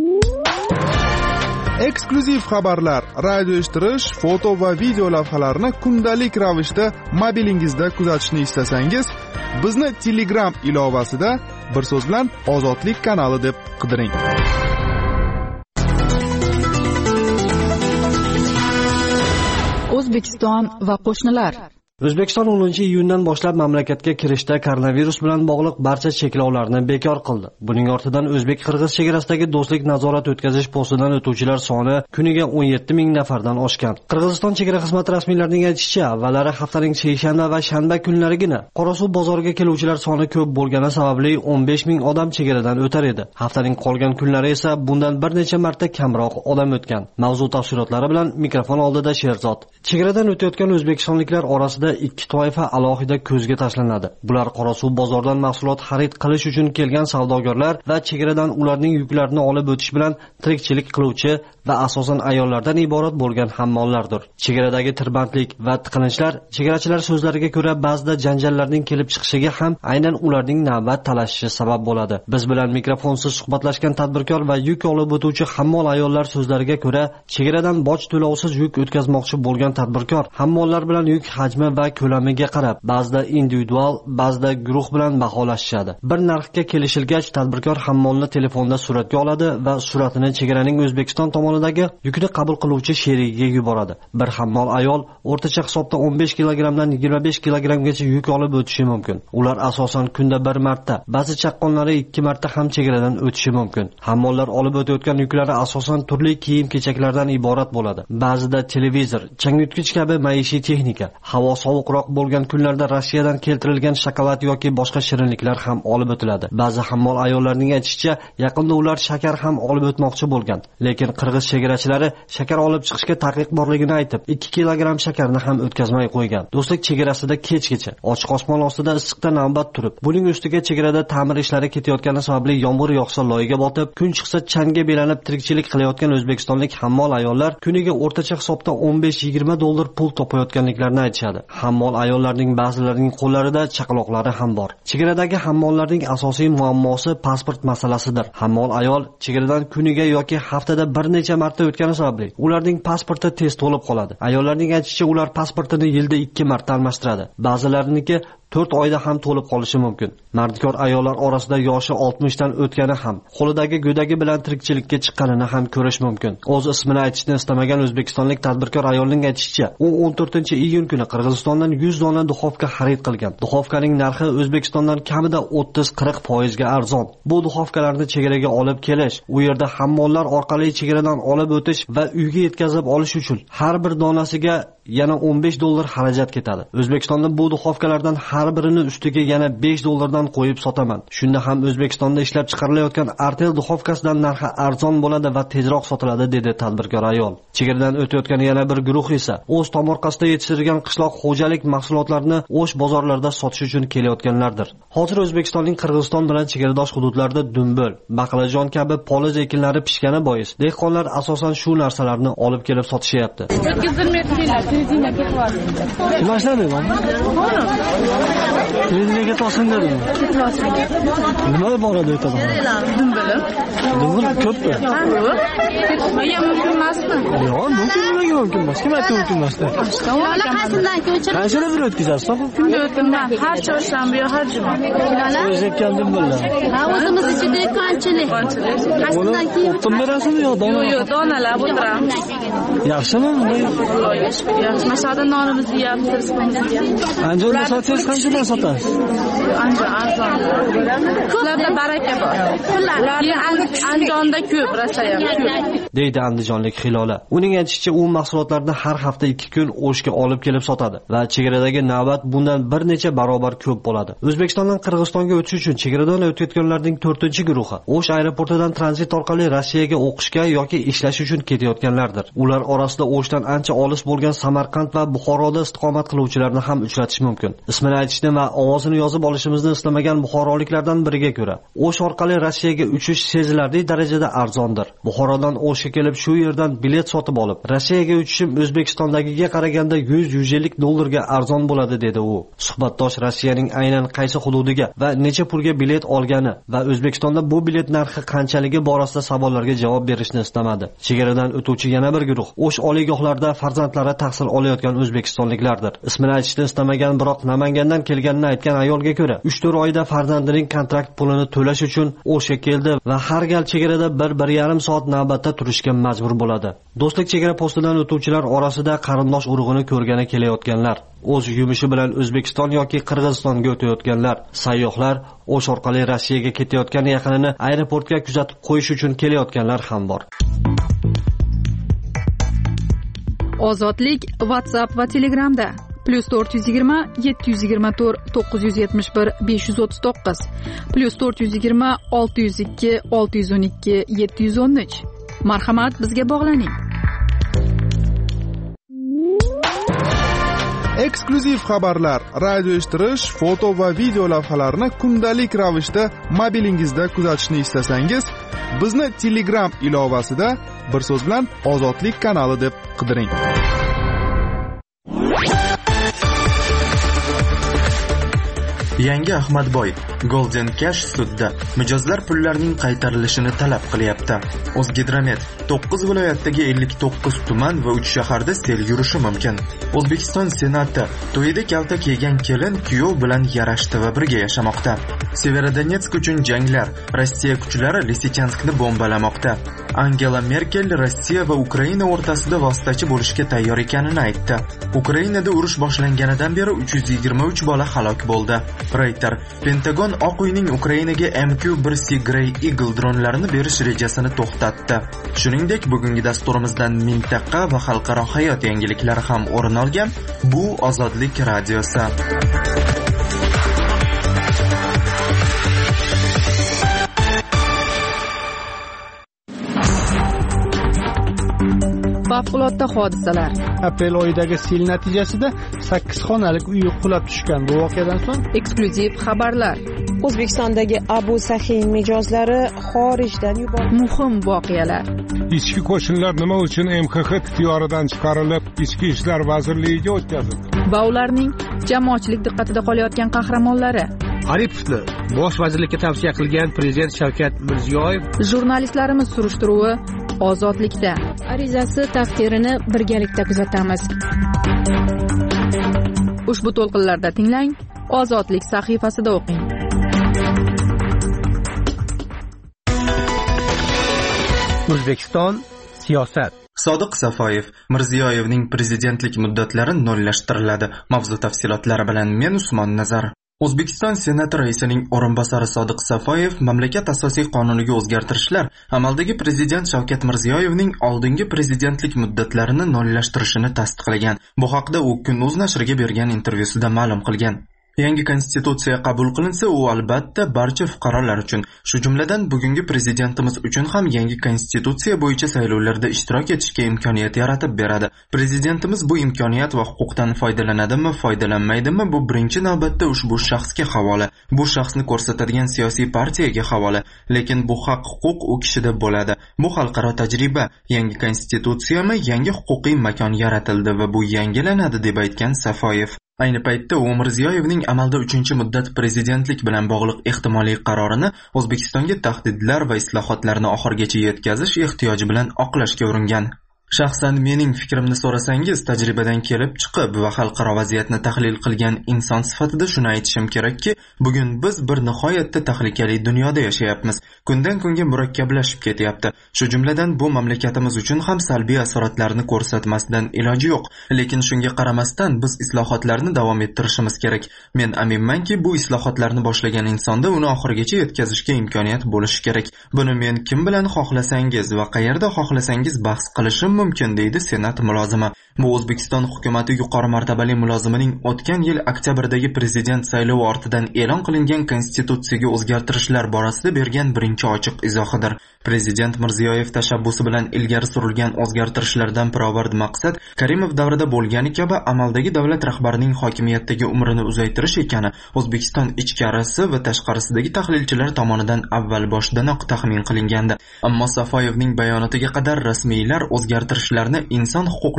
Eksklyuziv xabarlar, radio eshittirish, foto va video lavhalarni kundalik ravishda mobilingizda kuzatishni istasangiz, bizni Telegram ilovasida bir so'z bilan Ozodlik kanali deb qidiring. O'zbekiston va qo'shnilar. O'zbekiston 10-iyundan boshlab mamlakatga kirishda koronavirus bilan bog'liq barcha cheklovlarni bekor qildi. Buning ortidan o'zbek-qirg'iz chegarasidagi do'stlik nazorat o'tkazish postidan o'tuvchilar soni kuniga 17 ming nafardan oshgan. Qirg'iziston chegara xizmati rasmiylarining aytishicha, avvallari haftaning seshanba va shanba kunlarigina Qorasuv bozoriga keluvchilar soni ko'p bo'lgani sababli 15 ming odam chegaradan o'tar edi. Haftaning qolgan kunlari esa bundan bir necha marta kamroq odam o'tgan. Mavzu tafsilotlari bilan mikrofon oldida Sherzod. Chegaradan o'tayotgan o'zbekistonliklar orasida ikki toifa alohida ko'zga tashlanadi. Bular Qorasuv bozoridan mahsulot xarid qilish uchun kelgan savdogarlar va chegaradan ularning yuklarini olib o'tish bilan tirikchilik qiluvchi va asosan ayollardan iborat bo'lgan hammollardir. Chegaradagi tirbandlik va tiqilinchlar chegarachilar so'zlariga ko'ra ba'zida janjallarning kelib chiqishiga ham aynan ularning navbat talashishi sabab bo'ladi. Biz bilan mikrofonsiz suhbatlashgan tadbirkor va yuk olib o'tuvchi hammol ayollar so'zlariga ko'ra, chegaradan boj to'lovsiz yuk o'tkazmoqchi bo'lgan tadbirkor hammollar bilan yuk hajmi va ko'lamiga qarab ba'zida individual, ba'zida guruh bilan baholashadi. Bir narxga kelishilgach, tadbirkor hammolni telefonda suratga oladi va suratini chegaraning O'zbekiston tomonidagi yukni qabul qiluvchi sherigiga yuboradi. Bir hammol ayol o'rtacha hisobda 15 kilogramdan 25 kilogramgacha yuk olib o'tishi mumkin. Ular asosan kunda bir marta, ba'zi chaqqonlari 2 marta ham chegaradan o'tishi mumkin. Hammollar olib o'tayotgan yuklari asosan turli kiyim-kechaklardan iborat bo'ladi. Ba'zida televizor, changyutgich kabi maishiy texnika, havo sovuqroq bo'lgan kunlarda Rossiyadan keltirilgan shokolad yoki boshqa shirinliklar ham olib o'tiladi. Ba'zi hammol ayollarning aytishicha, yaqinda ular shakar ham olib o'tmoqchi bo'lgan. Lekin qirg'iz chegarachilari shakar olib chiqishga taqiq borligini aytib, 2 kilogram shakarni ham o'tkazmay qo'ygan. Do'stlik chegarasida kechgacha ochiq osmon ostida issiqda navbat turib, buning ustiga chegarada ta'mir ishlari ketayotgani sababli yomg'ir yog'sa loyiga botib, kun chiqsa changga belanib tirikchilik qilayotgan o'zbekistonlik hammol ayollar kuniga o'rtacha hisobda 15-20 dollar pul topayotganliklarini aytishadi. Hammol ayollarning ba'zilarining qo'llarida chaqaloqlari ham bor. Chegaradagi hammollarning asosiy muammosi pasport masalasidir. Hammol ayol chegaradan kuniga yoki haftada bir necha marta o'tgani sababli ularning pasporti tez to'lib qoladi. Ayollarning aytishicha, ular pasportini yilda 2 marta almashtiradi. Ba'zilariniki 4 oyda ham to'lib qolishi mumkin. Mardikor ayollar orasida yoshi 60 dan o'tgani ham, qo'lidagi go'dagi bilan tirikchilikka chiqqanini ham ko'rish mumkin. O'z ismini aytishni istamagan o'zbekistonlik tadbirkor ayolning aytishicha, u 14-iyun kuni Qirg'izistondan 100 dona duxovka xarid qilgan. Duxovkaning narxi O'zbekistondan kamida 30-40% ga arzon. Bu duxovkalarni chegaraga olib kelish, u yerda hammollar orqali chegaradan olib o'tish va uyga yetkazib olish uchun har bir donasiga yana 15 dollar xarajat ketadi. O'zbekistonda bu duxovkalardan har birini ustiga yana 5 dollardan qo'yib sotaman. Shunda ham O'zbekistonda ishlab chiqarilayotgan Artel duxovkasidan narxi arzon bo'ladi va tezroq sotiladi, dedi tadbirkor ayol. Chegaradan o'tayotgan yana bir guruh esa o'z tomorqasida yetishtirilgan qishloq xo'jalik mahsulotlarini o'sh bozorlarda sotish uchun kelayotganlardir. Hozir O'zbekistonning Qirg'iziston bilan chegaradosh hududlarida dumbul, baqlajon kabi poliz ekinlari pishgani bois dehqonlar asosan shu narsalarni olib kelib sotishyapti. Başladım ama. Nereye getiyorsun dedim. Nima bor edi aytaman. Dumbul ko'pmi? Menga mumkin emasmi? Yo'q, mumkin emas. Kim aytdi mumkin emas deb? Yo'q, qaysidan ko'chirib? Qanchalar bir o'tkazasiz? Yo'q, har chorshanba yo har juma. O'zbekkan dumbullar. Ha, o'zimiz ichida qanchalik? Qaysidan keyin? O'tib berasizmi yo donalar? Yo'q, donalar o'tiramiz. Yaxshimi bunday? Yaxshi. Masalan, nonimizni yeyapmiz, rizqimizni yeyapmiz. Anjonni sotsangiz qanchadan sotasiz? Arzon. Ko'plarda baraka bor. Andijonda ko'p, rostayam ko'p. deydi andijonlik Hilola. Uning aytishicha, u mahsulotlarni har hafta 2 kun O'shga olib kelib sotadi va chegaradagi navbat bundan bir necha barobar ko'p bo'ladi. O'zbekistondan Qirg'izistonga o'tish uchun chegaradan o'tayotganlarning 4-guruhi O'sh aeroportidan tranzit orqali Rossiyaga o'qishga yoki ishlash uchun ketayotganlardir. Ular orasida O'shdan ancha olis bo'lgan Samarqand va Buxoroda istiqomat qiluvchilarni ham uchratish mumkin. Ismini aytishni va ovozini yozib olishimizni istamagan buxoroliklardan biriga ko'ra, O'sh orqali Rossiyaga uchish sezilarli darajada arzondir. Buxorodan O'shga kelib shu yerdan bilet sotib olib, Rossiyaga uchishim O'zbekistondagiga qaraganda 100-150 dollarga arzon bo'ladi, dedi u. Suhbatdosh Rossiyaning aynan qaysi hududiga va necha pulga bilet olgani va O'zbekistonda bu bilet narxi qanchaligi borasida savollarga javob berishni istamadi. Chegaradan o'tuvchi yana bir guruh O'sh oliygohlarida farzandlari tahsil olayotgan o'zbekistonliklardir. Ismini aytishni istamagan, biroq Namangandan kelganini aytgan ayolga ko'ra, 3-4 oyda farzandining kontrakt pulini to'lash uchun O'shga keldi va har gal chegarada 1-1,5 soat navbatda turish bo'lishga majbur bo'ladi. Do'stlik chegara postidan o'tuvchilar orasida qarindosh urug'ini ko'rgani kelayotganlar, o'z yumushi bilan O'zbekiston yoki Qirg'izistonga o'tayotganlar, sayyohlar, O'sh orqali Rossiyaga ketayotgan yaqinini aeroportga kuzatib qo'yish uchun kelayotganlar ham bor. Ozodlik WhatsApp va Telegramda +420 724 971 539 +420 602 612 713. Marhamat, bizga bog'laning. Eksklyuziv xabarlar, radio eshittirish, foto va video lavhalarni kundalik ravishda mobilingizda kuzatishni istasangiz, bizni Telegram ilovasida bir so'z bilan Ozodlik kanali deb qidiring. Yangi Ahmadboy Golden Cash sudda mijozlar pullarining qaytarilishini talab qilyapti. O'zgidromet 9 viloyatdagi 59 tuman va 3 shaharda sel yurishi mumkin. O'zbekiston Senati to'yida kaltak yegan kelin kuyov bilan yarashdi va birga yashamoqda. Severodonetsk uchun janglar, Rossiya kuchlari Lisichanskni bombalamoqda. Angela Merkel Rossiya va Ukraina o'rtasida vositachi bo'lishga tayyor ekanini aytdi. Ukrainada urush boshlanganidan beri 323 bola halok bo'ldi. Reuters Pentagon Oq uyning Ukrainaga MQ-1C Grey Eagle dronlarini berish rejasini to'xtatdi. Shuningdek, bugungi dasturimizdan mintaqa va xalqaro hayot yangiliklari ham o'rin olgan. Bu Ozodlik radiosi. Favqulodda hodisalar. Aprel oyidagi sel natijasida 8 xonalik uy qulab tushgan. Bu voqeadan so'ng eksklyuziv xabarlar. O'zbekistondagi Abu Sahin mijozlari xorijdan yuborildi. Muhim voqealar. Ichki qo'shinlar nima uchun MXX ixtiyoridan chiqarilib, Ichki ishlar vazirligiga o'tkazildi? Va ularning jamoatchilik diqqatida qolayotgan qahramonlari. Aripovni bosh vazirlikka tavsiya qilgan prezident Shavkat Mirziyoyev. Jurnalistlarimiz surishtiruvi Ozodlikda. Arizasi taqdirini birgalikda kuzatamiz. Ushbu to'lqinlarda tinglang, Ozodlik sahifasida o'qing. O'zbekiston siyosat. Sodiq Safoyev Mirziyoyevning prezidentlik muddatlari nollashtiriladi. Mavzu tafsilotlari bilan men Usmon Nazar. O'zbekiston Senati raisining o'rinbosari Sodiq Safoyev mamlakat asosiy qonuniga o'zgartirishlar amaldagi prezident Shavkat Mirziyoyevning oldingi prezidentlik muddatlarini nollashtirishini tasdiqlagan. Bu haqda u Kun.uz nashriga bergan intervyusida ma'lum qilgan. Yangi konstitutsiya qabul qilinsa, u albatta barcha fuqarolar uchun, shu jumladan bugungi prezidentimiz uchun ham yangi konstitutsiya bo'yicha saylovlarda ishtirok etishga imkoniyat yaratib beradi. Prezidentimiz bu imkoniyat va huquqdan foydalanadimi, foydalanmaydimi, bu birinchi navbatda ushbu shaxsga havola. Bu shaxsni ko'rsatadigan siyosiy partiyaga havola. Lekin bu haq-huquq u kishida bo'ladi. Bu xalqaro tajriba. Yangi konstitutsiyami, yangi huquqiy makon yaratildi va bu yangilanadi deb aytgan Safoyev. Ayni paytda u Mirziyoyevning amalda 3-muddat prezidentlik bilan bog'liq ehtimoliy qarorini O'zbekistonga tahdidlar va islohotlarni oxirigacha yetkazish ehtiyoji bilan oqlashga uringan. Shaxsan mening fikrimni so'rasangiz, tajribadan kelib chiqib va xalqaro vaziyatni tahlil qilgan inson sifatida shuni aytishim kerakki, bugun biz bir nihoyatda tahlikali dunyoda yashayapmiz. Kundan kunga murakkablashib ketyapti. Shu jumladan bu mamlakatimiz uchun ham salbiy asoratlarni ko'rsatmasdan iloji yo'q. Lekin shunga qaramasdan biz islohotlarni davom ettirishimiz kerak. Men aminmanki, bu islohotlarni boshlagan insonda uni oxirigacha yetkazishga imkoniyat bo'lishi kerak. Buni men kim bilan xohlasangiz va qayerda xohlasangiz bahs qilishim mumkin, deydi Senat mulozimi. Bu O'zbekiston hukumati yuqori martabali mulozimining o'tgan yil oktyabrdagi prezident saylovi ortidan e'lon qilingan konstitutsiyaga o'zgartirishlar borasida bergan birinchi ochiq izohidir. Prezident Mirziyoyev tashabbusi bilan ilgari surilgan o'zgartirishlardan pirovard maqsad Karimov davrida bo'lgani kabi amaldagi davlat rahbarining hokimiyatdagi umrini uzaytirish ekani O'zbekiston ichkarisi va tashqarisidagi tahlilchilar tomonidan avval boshdanoq taxmin qilingandi. Ammo Safoyevning bayonotiga qadar rasmiylar o'zgartirishlarni inson huquqlari va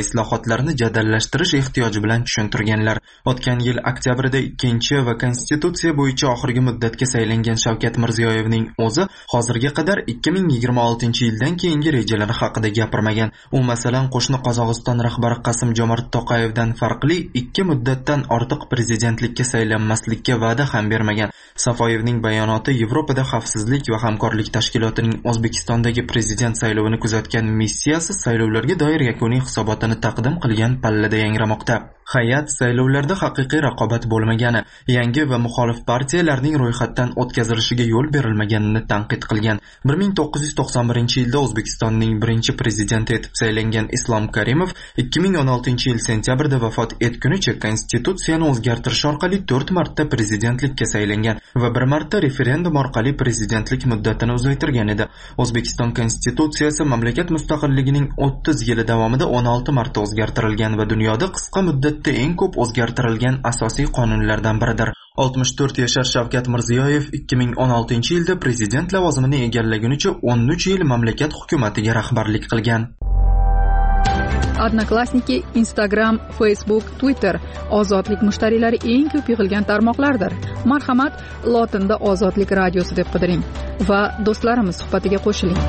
islohotlarni jadallashtirish ehtiyoji bilan tushuntirganlar. O'tgan yil oktyabrda 2 va konstitutsiya bo'yicha oxirgi muddatga saylangan Shavkat Mirziyoyevning o'zi hozirga qadar 2026-yildan keyingi rejalari haqida gapirmagan. U masalan qo'shni Qozog'iston rahbari Qasim-Jomart To'qayevdan farqli 2 muddatdan ortiq prezidentlikka saylanmaslikka va'da ham bermagan. Safoyevning bayonoti Yevropada xavfsizlik va hamkorlik tashkilotining O'zbekistondagi prezident saylovini kuzatgan missiyasi saylovlarga doir yakuniy hisobotini taqdim qilgan pallada yangramoqda. Hay'at saylovlarda haqiqiy raqobat bo'lmagani, yangi va muxolif partiyalarning ro'yxatdan o'tkazilishiga yo'l berilmaganini tanqid qilgan. 1991-yilda O'zbekistonning birinchi prezidenti etib saylangan Islom Karimov 2016-yil sentyabrda vafot etgunicha konstitutsiyani o'zgartirish orqali 4 marta prezidentlikka saylangan va 1 marta referendum orqali prezidentlik muddatini uzaytirgan edi. O'zbekiston konstitutsiyasi mamlakat mustaqilligining 30 yili davomida 16 marta o'zgartirilgan va dunyoda qisqa muddatda eng ko'p o'zgartirilgan asosiy qonunlardan biridir. 64 yashar Shavkat Mirziyoyev 2016-yilda prezident lavozimini egallagunicha 13 yil mamlakat hukumatiga rahbarlik qilgan. Odnoklassniki, Instagram, Facebook, Twitter ozodlik mushtariylari eng ko'p yig'ilgan tarmoqlardir. Marhamat, lotinda Ozodlik radiosi deb qidiring va do'stlarimiz suhbatiga qo'shiling.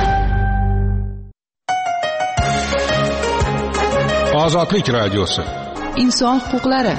Ozodlik radiosi. Inson huquqlari.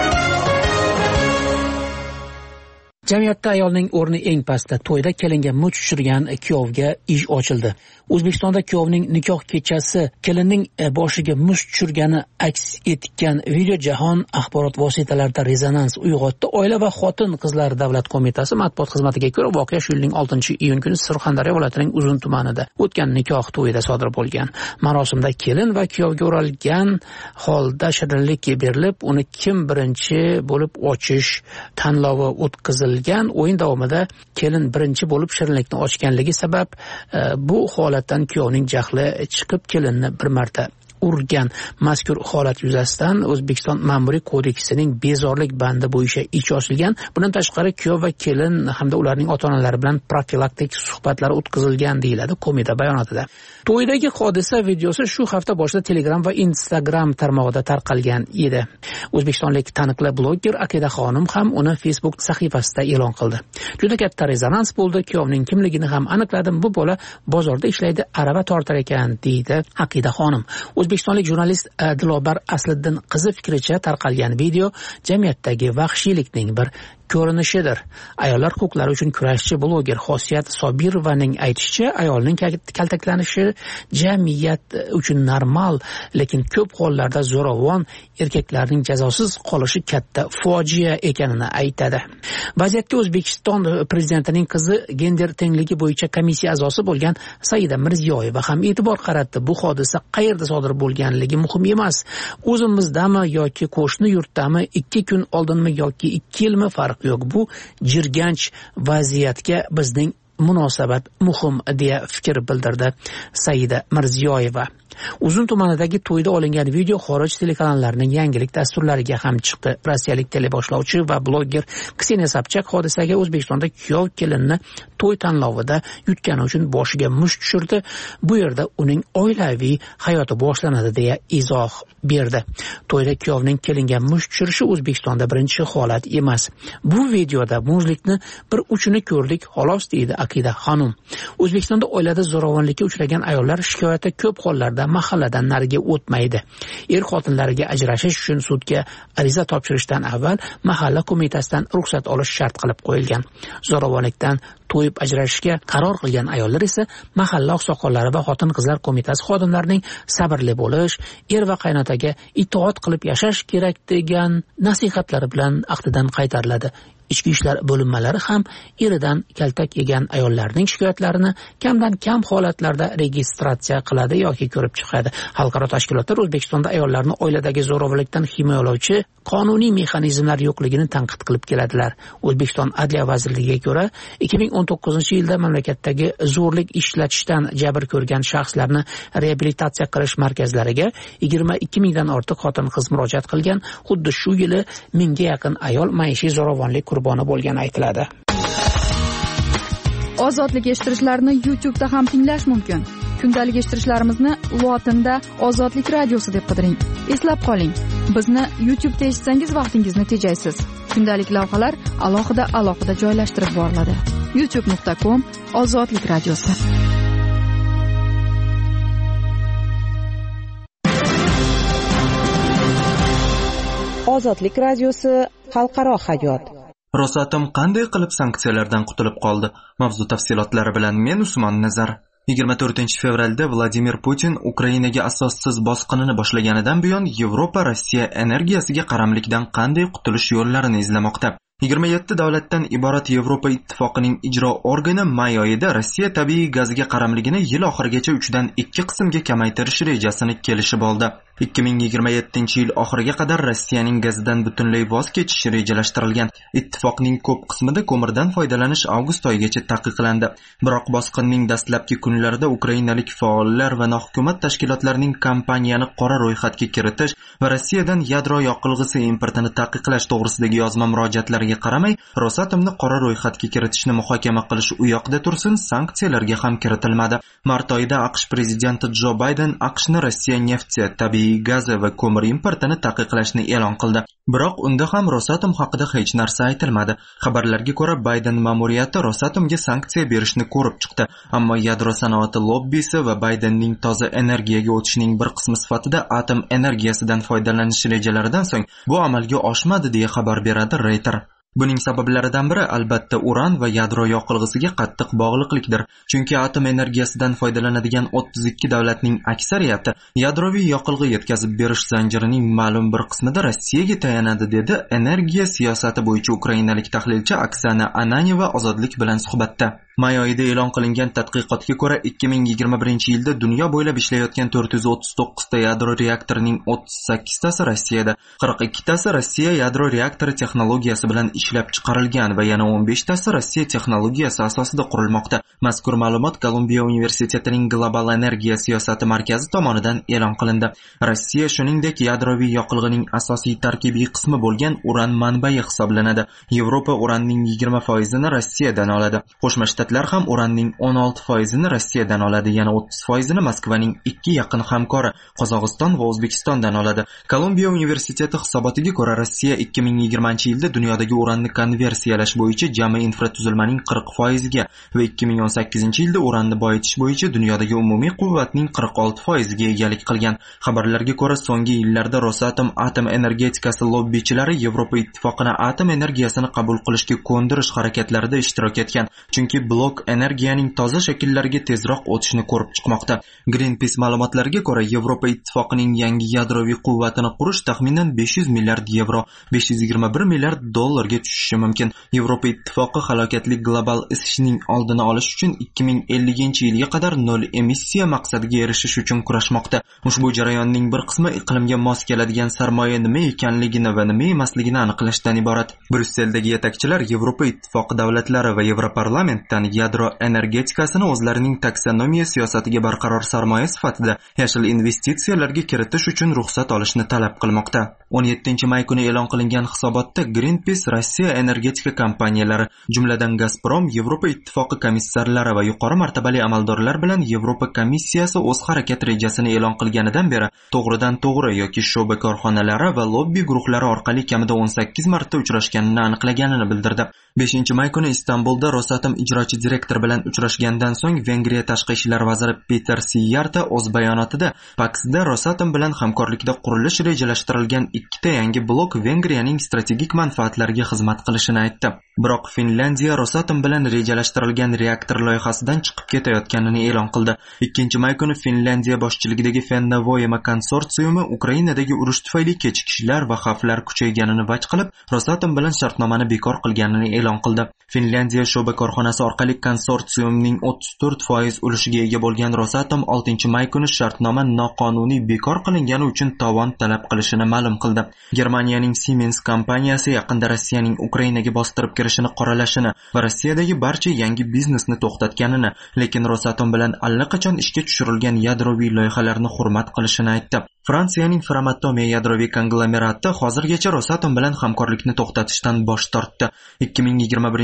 Jamiyatda ayolning o'rni eng pastda. To'yda kelinga mut tushirgan kuyovga ish ochildi. O'zbekistonda kuyovning nikoh kechasi kelinning boshiga musht tushirgani aks etgan video jahon axborot vositalarida rezonans uyg'otdi. Oila va xotin-qizlar davlat qo'mitasi matbuot xizmatiga ko'ra, voqea shu yilning 6-iyun kuni Surxondaryo viloyatining Uzun tumanida o'tgan nikoh to'yida sodir bo'lgan. Marosimda kelin va kuyovga o'ralgan holda shirinlik berilib, uni kim birinchi bo'lib ochish tanlovi o'tkazilgan. O'yin davomida kelin birinchi bo'lib shirinlikni ochganligi sabab bu holatdan kuyovning jahli chiqib kelinni bir marta urgan. Mazkur holat yuzasidan O'zbekiston Ma'muriy kodeksining bezorlik bandi bo'yicha ish ochilgan. Bundan tashqari kuyov va kelin hamda ularning ota-onalari bilan profilaktik suhbatlar o'tkazilgan deyiladi qo'mita bayonotida. To'ydagi hodisa videosi shu hafta boshida Telegram va Instagram tarmog'ida tarqalgan edi. O'zbekistonlik taniqli bloger Aqida Xonim ham uni Facebook sahifasida e'lon qildi. Juda katta rezonans bo'ldi. Kuyovning kimligini ham aniqladim. Bu bola bozorda ishlaydi, arava tortar ekan, deydi Aqida Xonim. O'zbekistonlik jurnalist Dilobar Asliddin qizi fikricha tarqalgan video jamiyatdagi vahshiylikning bir ko'rinishidir. Ayollar huquqlari uchun kurashchi bloger Xosiyat Sobirovaning aytishicha, ayolning kaltaklanishi jamiyat uchun normal, lekin ko'p hollarda zo'ravon erkaklarning jazosiz qolishi katta fojia ekanini aytadi. Vaziyatga O'zbekiston prezidentining qizi gender tengligi bo'yicha komissiya a'zosi bo'lgan Saida Mirziyoyeva ham e'tibor qaratdi. Bu hodisa qayerda sodir bo'lganligi muhim emas. O'zimizdami yoki qo'shni yurtdami, 2 kun oldinmi yoki 2 yilmi farq yo'q. Bu jirganch vaziyatga bizning munosabat muhim deya fikr bildirdi Saida Mirziyoyeva. Uzun tumanidagi to'yda olingan video xorij telekanallarining yangilik dasturlariga ham chiqdi. Rossiyalik teleboshlovchi va bloger Kseniya Sobchak hodisaga O'zbekistonda kuyov kelinni to'y tanlovida yutgani uchun boshiga musht tushirdi. Bu yerda uning oilaviy hayoti boshlanadi deya izoh berdi. To'yda kuyovning kelinga musht tushirishi O'zbekistonda birinchi holat emas. Bu videoda muzlikni bir uchini ko'rdik, xolos, deydi Aqida Xonim. O'zbekistonda oilada zo'ravonlikka uchragan ayollar shikoyati ko'p hollarda mahalladan nariga o'tmaydi. Er-xotinlariga ajrashish uchun sudga ariza topshirishdan avval mahalla qo'mitasidan ruxsat olish shart qilib qo'yilgan. Zo'ravonlikdan to'yib ajrashishga qaror qilgan ayollar esa mahalla oqsoqollari va xotin-qizlar qo'mitasi xodimlarining sabrli bo'lish, er va qaynotaga itoat qilib yashash kerak degan nasihatlari bilan ahdidan qaytariladi. Ichki ishlar bo'linmalari ham eridan kaltak yegan ayollarning shikoyatlarini kamdan kam holatlarda registratsiya qiladi yoki ko'rib chiqadi. Xalqaro tashkilotlar O'zbekistonda ayollarni oiladagi zo'ravonlikdan himoyalovchi qonuniy mexanizmlar yo'qligini tanqid qilib keladilar. O'zbekiston Adliya vazirligiga ko'ra, 2019-yilda mamlakatdagi zo'rlik ishlatishdan jabr ko'rgan shaxslarni reabilitatsiya qilish markazlariga 22 mingdan ortiq xotin-qiz murojaat qilgan. Xuddi shu yili 1000 ga yaqin ayol maishiy zo'ravonlik qurboni bo'lgani aytiladi. Ozodlik eshittirishlarni YouTube'da ham tinglash mumkin. Kundalik eshittirishlarimizni lotinda Ozodlik radiosi deb qidiring. Eslab qoling, bizni YouTube'da eshitsangiz vaqtingizni tejaysiz. Kundalik lavhalar alohida joylashtirib boriladi. youtube.com/ozodlik radiosi. Ozodlik radiosi xalqaro hayot. Rosatom qanday qilib sanksiyalardan qutulib qoldi? Mavzu tafsilotlari bilan men Usmon Nazar. 24 fevralda Vladimir Putin Ukrainaga asossiz bosqinini boshlaganidan buyon Yevropa Rossiya energiyasiga qaramlikdan qanday qutulish yo'llarini izlamoqda. 27 davlatdan iborat Yevropa ittifoqining ijro organi may oyida Rossiya tabiiy gaziga qaramligini yil oxirigacha 3 dan 2 qismga kamaytirish rejasini kelishib oldi. 2027-yil oxiriga qadar Rossiyaning gazidan butunlay voz kechishi rejalashtirilgan. Ittifoqning ko'p qismida ko'mirdan foydalanish avgust oyigacha taqiqlandi. Biroq bosqinning dastlabki kunlarida ukrainalik faollar va nohukumat tashkilotlarining kompaniyani qora ro'yxatga kiritish va Rossiyadan yadro yoqilg'isi importini taqiqlash to'g'risidagi yozma murojaatlariga qaramay, Rosatomni qora ro'yxatga kiritishni muhokama qilish u yoqda tursin, sanksiyalarga ham kiritilmadi. Mart oyida AQSh prezidenti Jo Bayden AQShni Rossiya nefti, tabiiy gazi va ko'mir importini taqiqlashni e'lon qildi. Biroq unda ham Rosatom haqida hech narsa aytilmadi. Xabarlarga ko'ra, Bayden ma'muriyati Rosatomga sanksiya berishni ko'rib chiqdi, ammo yadro sanoati lobbisi va Baydenning toza energiyaga o'tishning bir qismi sifatida atom energiyasidan foydalanish rejalaridan so'ng bu amalga oshmadi deya xabar beradi Reuters. Buning sabablaridan biri albatta uran va yadro yoqilg'isiga qattiq bog'liqlikdir. Chunki atom energiyasidan foydalanadigan 32 davlatning aksariyati yadroviy yoqilg'i yetkazib berish zanjirining ma'lum bir qismida Rossiyaga tayanadi, dedi energiya siyosati bo'yicha ukrainalik tahlilchi Oksana Ananyeva Ozodlik bilan suhbatda. May oyida e'lon qilingan tadqiqotga ko'ra 2021-yilda dunyo bo'ylab ishlayotgan 439 ta yadro reaktorining 38 tasi Rossiyada, 42 tasi Rossiya yadro reaktori texnologiyasi bilan ishlab chiqarilgan va yana 15 tasi Rossiya texnologiyasi asosida qurilmoqda. Mazkur ma'lumot Kolumbiya universitetining Global energiya siyosati markazi tomonidan e'lon qilindi. Rossiya shuningdek yadroviy yoqilg'ining asosiy tarkibiy qismi bo'lgan uran manbai hisoblanadi. Yevropa uranning 20% Rossiyadan oladi. Qo'shma Shtatlar ham uranning 16% Rossiyadan oladi, yana 30% Moskvaning 2 yaqin hamkori Qozog'iston va O'zbekistondan oladi. Kolumbiya universiteti hisobotiga ko'ra, Rossiya 2020-yilda dunyodagi uranni konversiyalash bo'yicha jami infratuzilmaning 40% ga va 2018-yilda uranni boyitish bo'yicha dunyodagi umumiy quvvatning 46% ga egalik qilgan. Xabarlarga ko'ra, so'nggi yillarda Rosatom atom energetikasi lobbichilari Yevropa ittifoqini atom energiyasini qabul qilishga ko'ndirish harakatlarida ishtirok etgan. Chunki blok energiyaning toza shakllariga tezroq o'tishni ko'rib chiqmoqda. Greenpeace ma'lumotlariga ko'ra, Yevropa ittifoqining yangi yadroviy quvvatini qurish taxminan 500 milliard yevro, 521 milliard dollarga tushishi mumkin. Yevropa ittifoqi halokatli global isishning oldini olish uchun 2050-yilga qadar nol emissiya maqsadiga erishish uchun kurashmoqda. Ushbu jarayonning bir qismi iqlimga mos keladigan sarmoya nima ekanligini va nima emasligini aniqlashdan iborat. Brusseldagi yetakchilar Yevropa ittifoqi davlatlari va Yevroparlamentdan yadro energetikasini o'zlarining taksonomiya siyosatiga barqaror sarmoya sifatida yashil investitsiyalarga kiritish uchun ruxsat olishni talab qilmoqda. 17-may kuni e'lon qilingan hisobotda Greenpeace Rossiya energetika kompaniyalari, jumladan Gazprom, Yevropa ittifoqi komissarlari va yuqori martabali amaldorlar bilan Yevropa komissiyasi o'z harakat rejasini e'lon qilganidan beri to'g'ridan-to'g'ri yoki sho'ba korxonalari va lobbi guruhlari orqali kamida 18 marta uchrashganini aniqlaganini bildirdi. 5-may kuni Istanbulda Rosatom ijrochi direktor bilan uchrashgandan so'ng Vengriya tashqi ishlar vaziri Peter Siyarta o'z bayonotida Paksda Rosatom bilan hamkorlikda qurilish rejalashtirilgan 2 ta yangi blok Vengriyaning strategik manfaatlariga xizmat qilishini aytdi. Biroq Finlandiya Rosatom bilan rejalashtirilgan reaktor loyihasidan chiqib ketayotganini e'lon qildi. 2-may kuni Finlandiya boshchiligidagi Fennovoyma konsorsiumi Ukrainadagi urush tufayli kechikishlar va xavflar kuchayganini vaj qilib, Rosatom bilan shartnomani bekor qilganini e'lon qildi. Finlandiya sho'ba korxonasi orqali konsorsiumning 34% ulushiga ega bo'lgan Rosatom 6-may kuni shartnoma noqonuniy bekor qilingani uchun tovon talab qilishini ma'lum qildi. Germaniyaning Siemens kompaniyasi yaqinda Rossiyaning Ukrainaga bostirib kirishini qoralashini va Rossiyadagi barcha yangi biznesni to'xtatganini, lekin Rosatom bilan allaqachon ishga tushirilgan yadroviy loyihalarni hurmat qilishini aytdi. Fransiyaning Framatome yadroviy konglomerati hozirgacha Rosatom bilan hamkorlikni to'xtatishdan bosh tortdi. 2021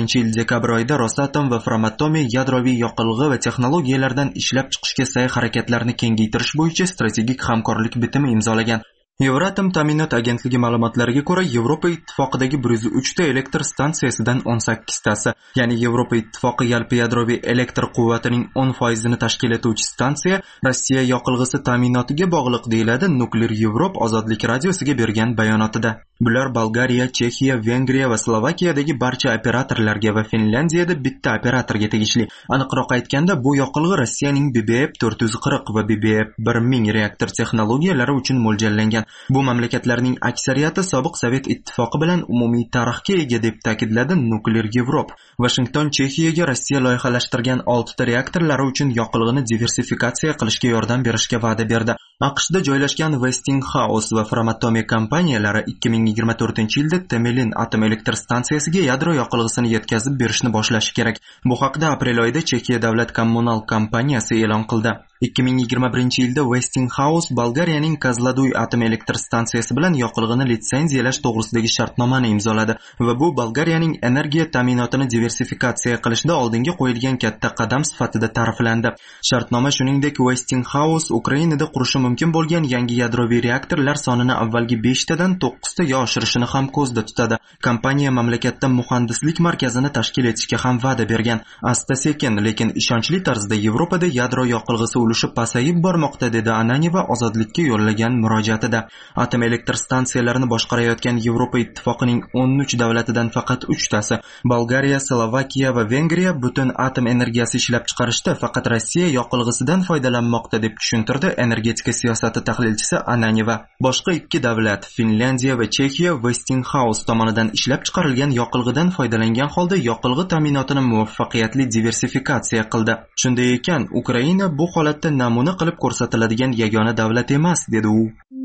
2020-yil dekabr oyida Rosatom va Framatome yadroviy yoqilg'i va texnologiyalardan ishlab chiqishga sa'y harakatlarini kengaytirish bo'yicha strategik hamkorlik bitimi imzolagan. Euratom ta'minot agentligi ma'lumotlariga ko'ra, Yevropa ittifoqidagi 103 ta elektr stansiyasidan 18 tasi, ya'ni Yevropa ittifoqi yalpi yadroviy elektr quvvatining 10% ni tashkil etuvchi stansiya Rossiya yoqilg'isi ta'minotiga bog'liq, deyiladi Nuklear Europe ozodlik radiosiga bergan bayonotida. Bular Bolgariya, Chexiya, Vengriya va Slovakiyadagi barcha operatorlarga va Finlyandiyada bitta operatorga tegishli. Aniqroq aytganda, bu yoqilg'i Rossiyaning BBF 440 va BBF 1000 reaktor texnologiyalari uchun mo'ljallangan. Bu mamlakatlarning aksariyati sobiq Sovet ittifoqi bilan umumiy tarixga ega, deb ta'kidladi Nuclear Europe. Washington Chexiyaga Rossiya loyihalashtirgan 6 ta reaktorlari uchun yoqilg'ini diversifikatsiya qilishga yordam berishga va'da berdi. AQShda joylashgan Westinghouse va Framatome kompaniyalari 2024-yilda Temelin atom elektr stansiyasiga yadro yoqilg'isini yetkazib berishni boshlashi kerak. Bu haqda aprel oyida Chexiya davlat kommunal kompaniyasi e'lon qildi. 2021-yilda Westinghouse Bolgariyaning Kozloduy atom elektr stansiyasi bilan yoqilg'ini litsenziyalash to'g'risidagi shartnomani imzoladi va bu Bolgariyaning energiya ta'minotini diversifikatsiya qilishda oldinga qo'yilgan katta qadam sifatida ta'riflandi. Shartnoma shuningdek Westinghouse Ukrainada qurishi mumkin bo'lgan yangi yadroviy reaktorlar sonini avvalgi 5 tadan 9 taga oshirishini ham ko'zda tutadi. Kompaniya mamlakatda muhandislik markazini tashkil etishga ham va'da bergan. Asta-sekin, lekin ishonchli tarzda Yevropada yadro yoqilg'isi ulushi pasayib bormoqda, dedi Ananyeva ozodlikka yo'llagan murojaatida. Atom elektr stansiyalarini boshqarayotgan Yevropa ittifoqining 13 davlatidan faqat 3 tasi, Bolgariya, Slovakiya va Vengriya butun atom energiyasi ishlab chiqarishda faqat Rossiya yoqilg'isidan foydalanmoqda, deb tushuntirdi energetika siyosati tahlilchisi Ananyeva. Boshqa 2 davlat, Finlyandiya va Chexiya, Westinghouse tomonidan ishlab chiqarilgan yoqilg'idan foydalangan holda yoqilg'i ta'minotini muvaffaqiyatli diversifikatsiya qildi. Shunday ekan, Ukraina bu holatda namuna qilib ko'rsatiladigan yagona davlat emas, dedi u.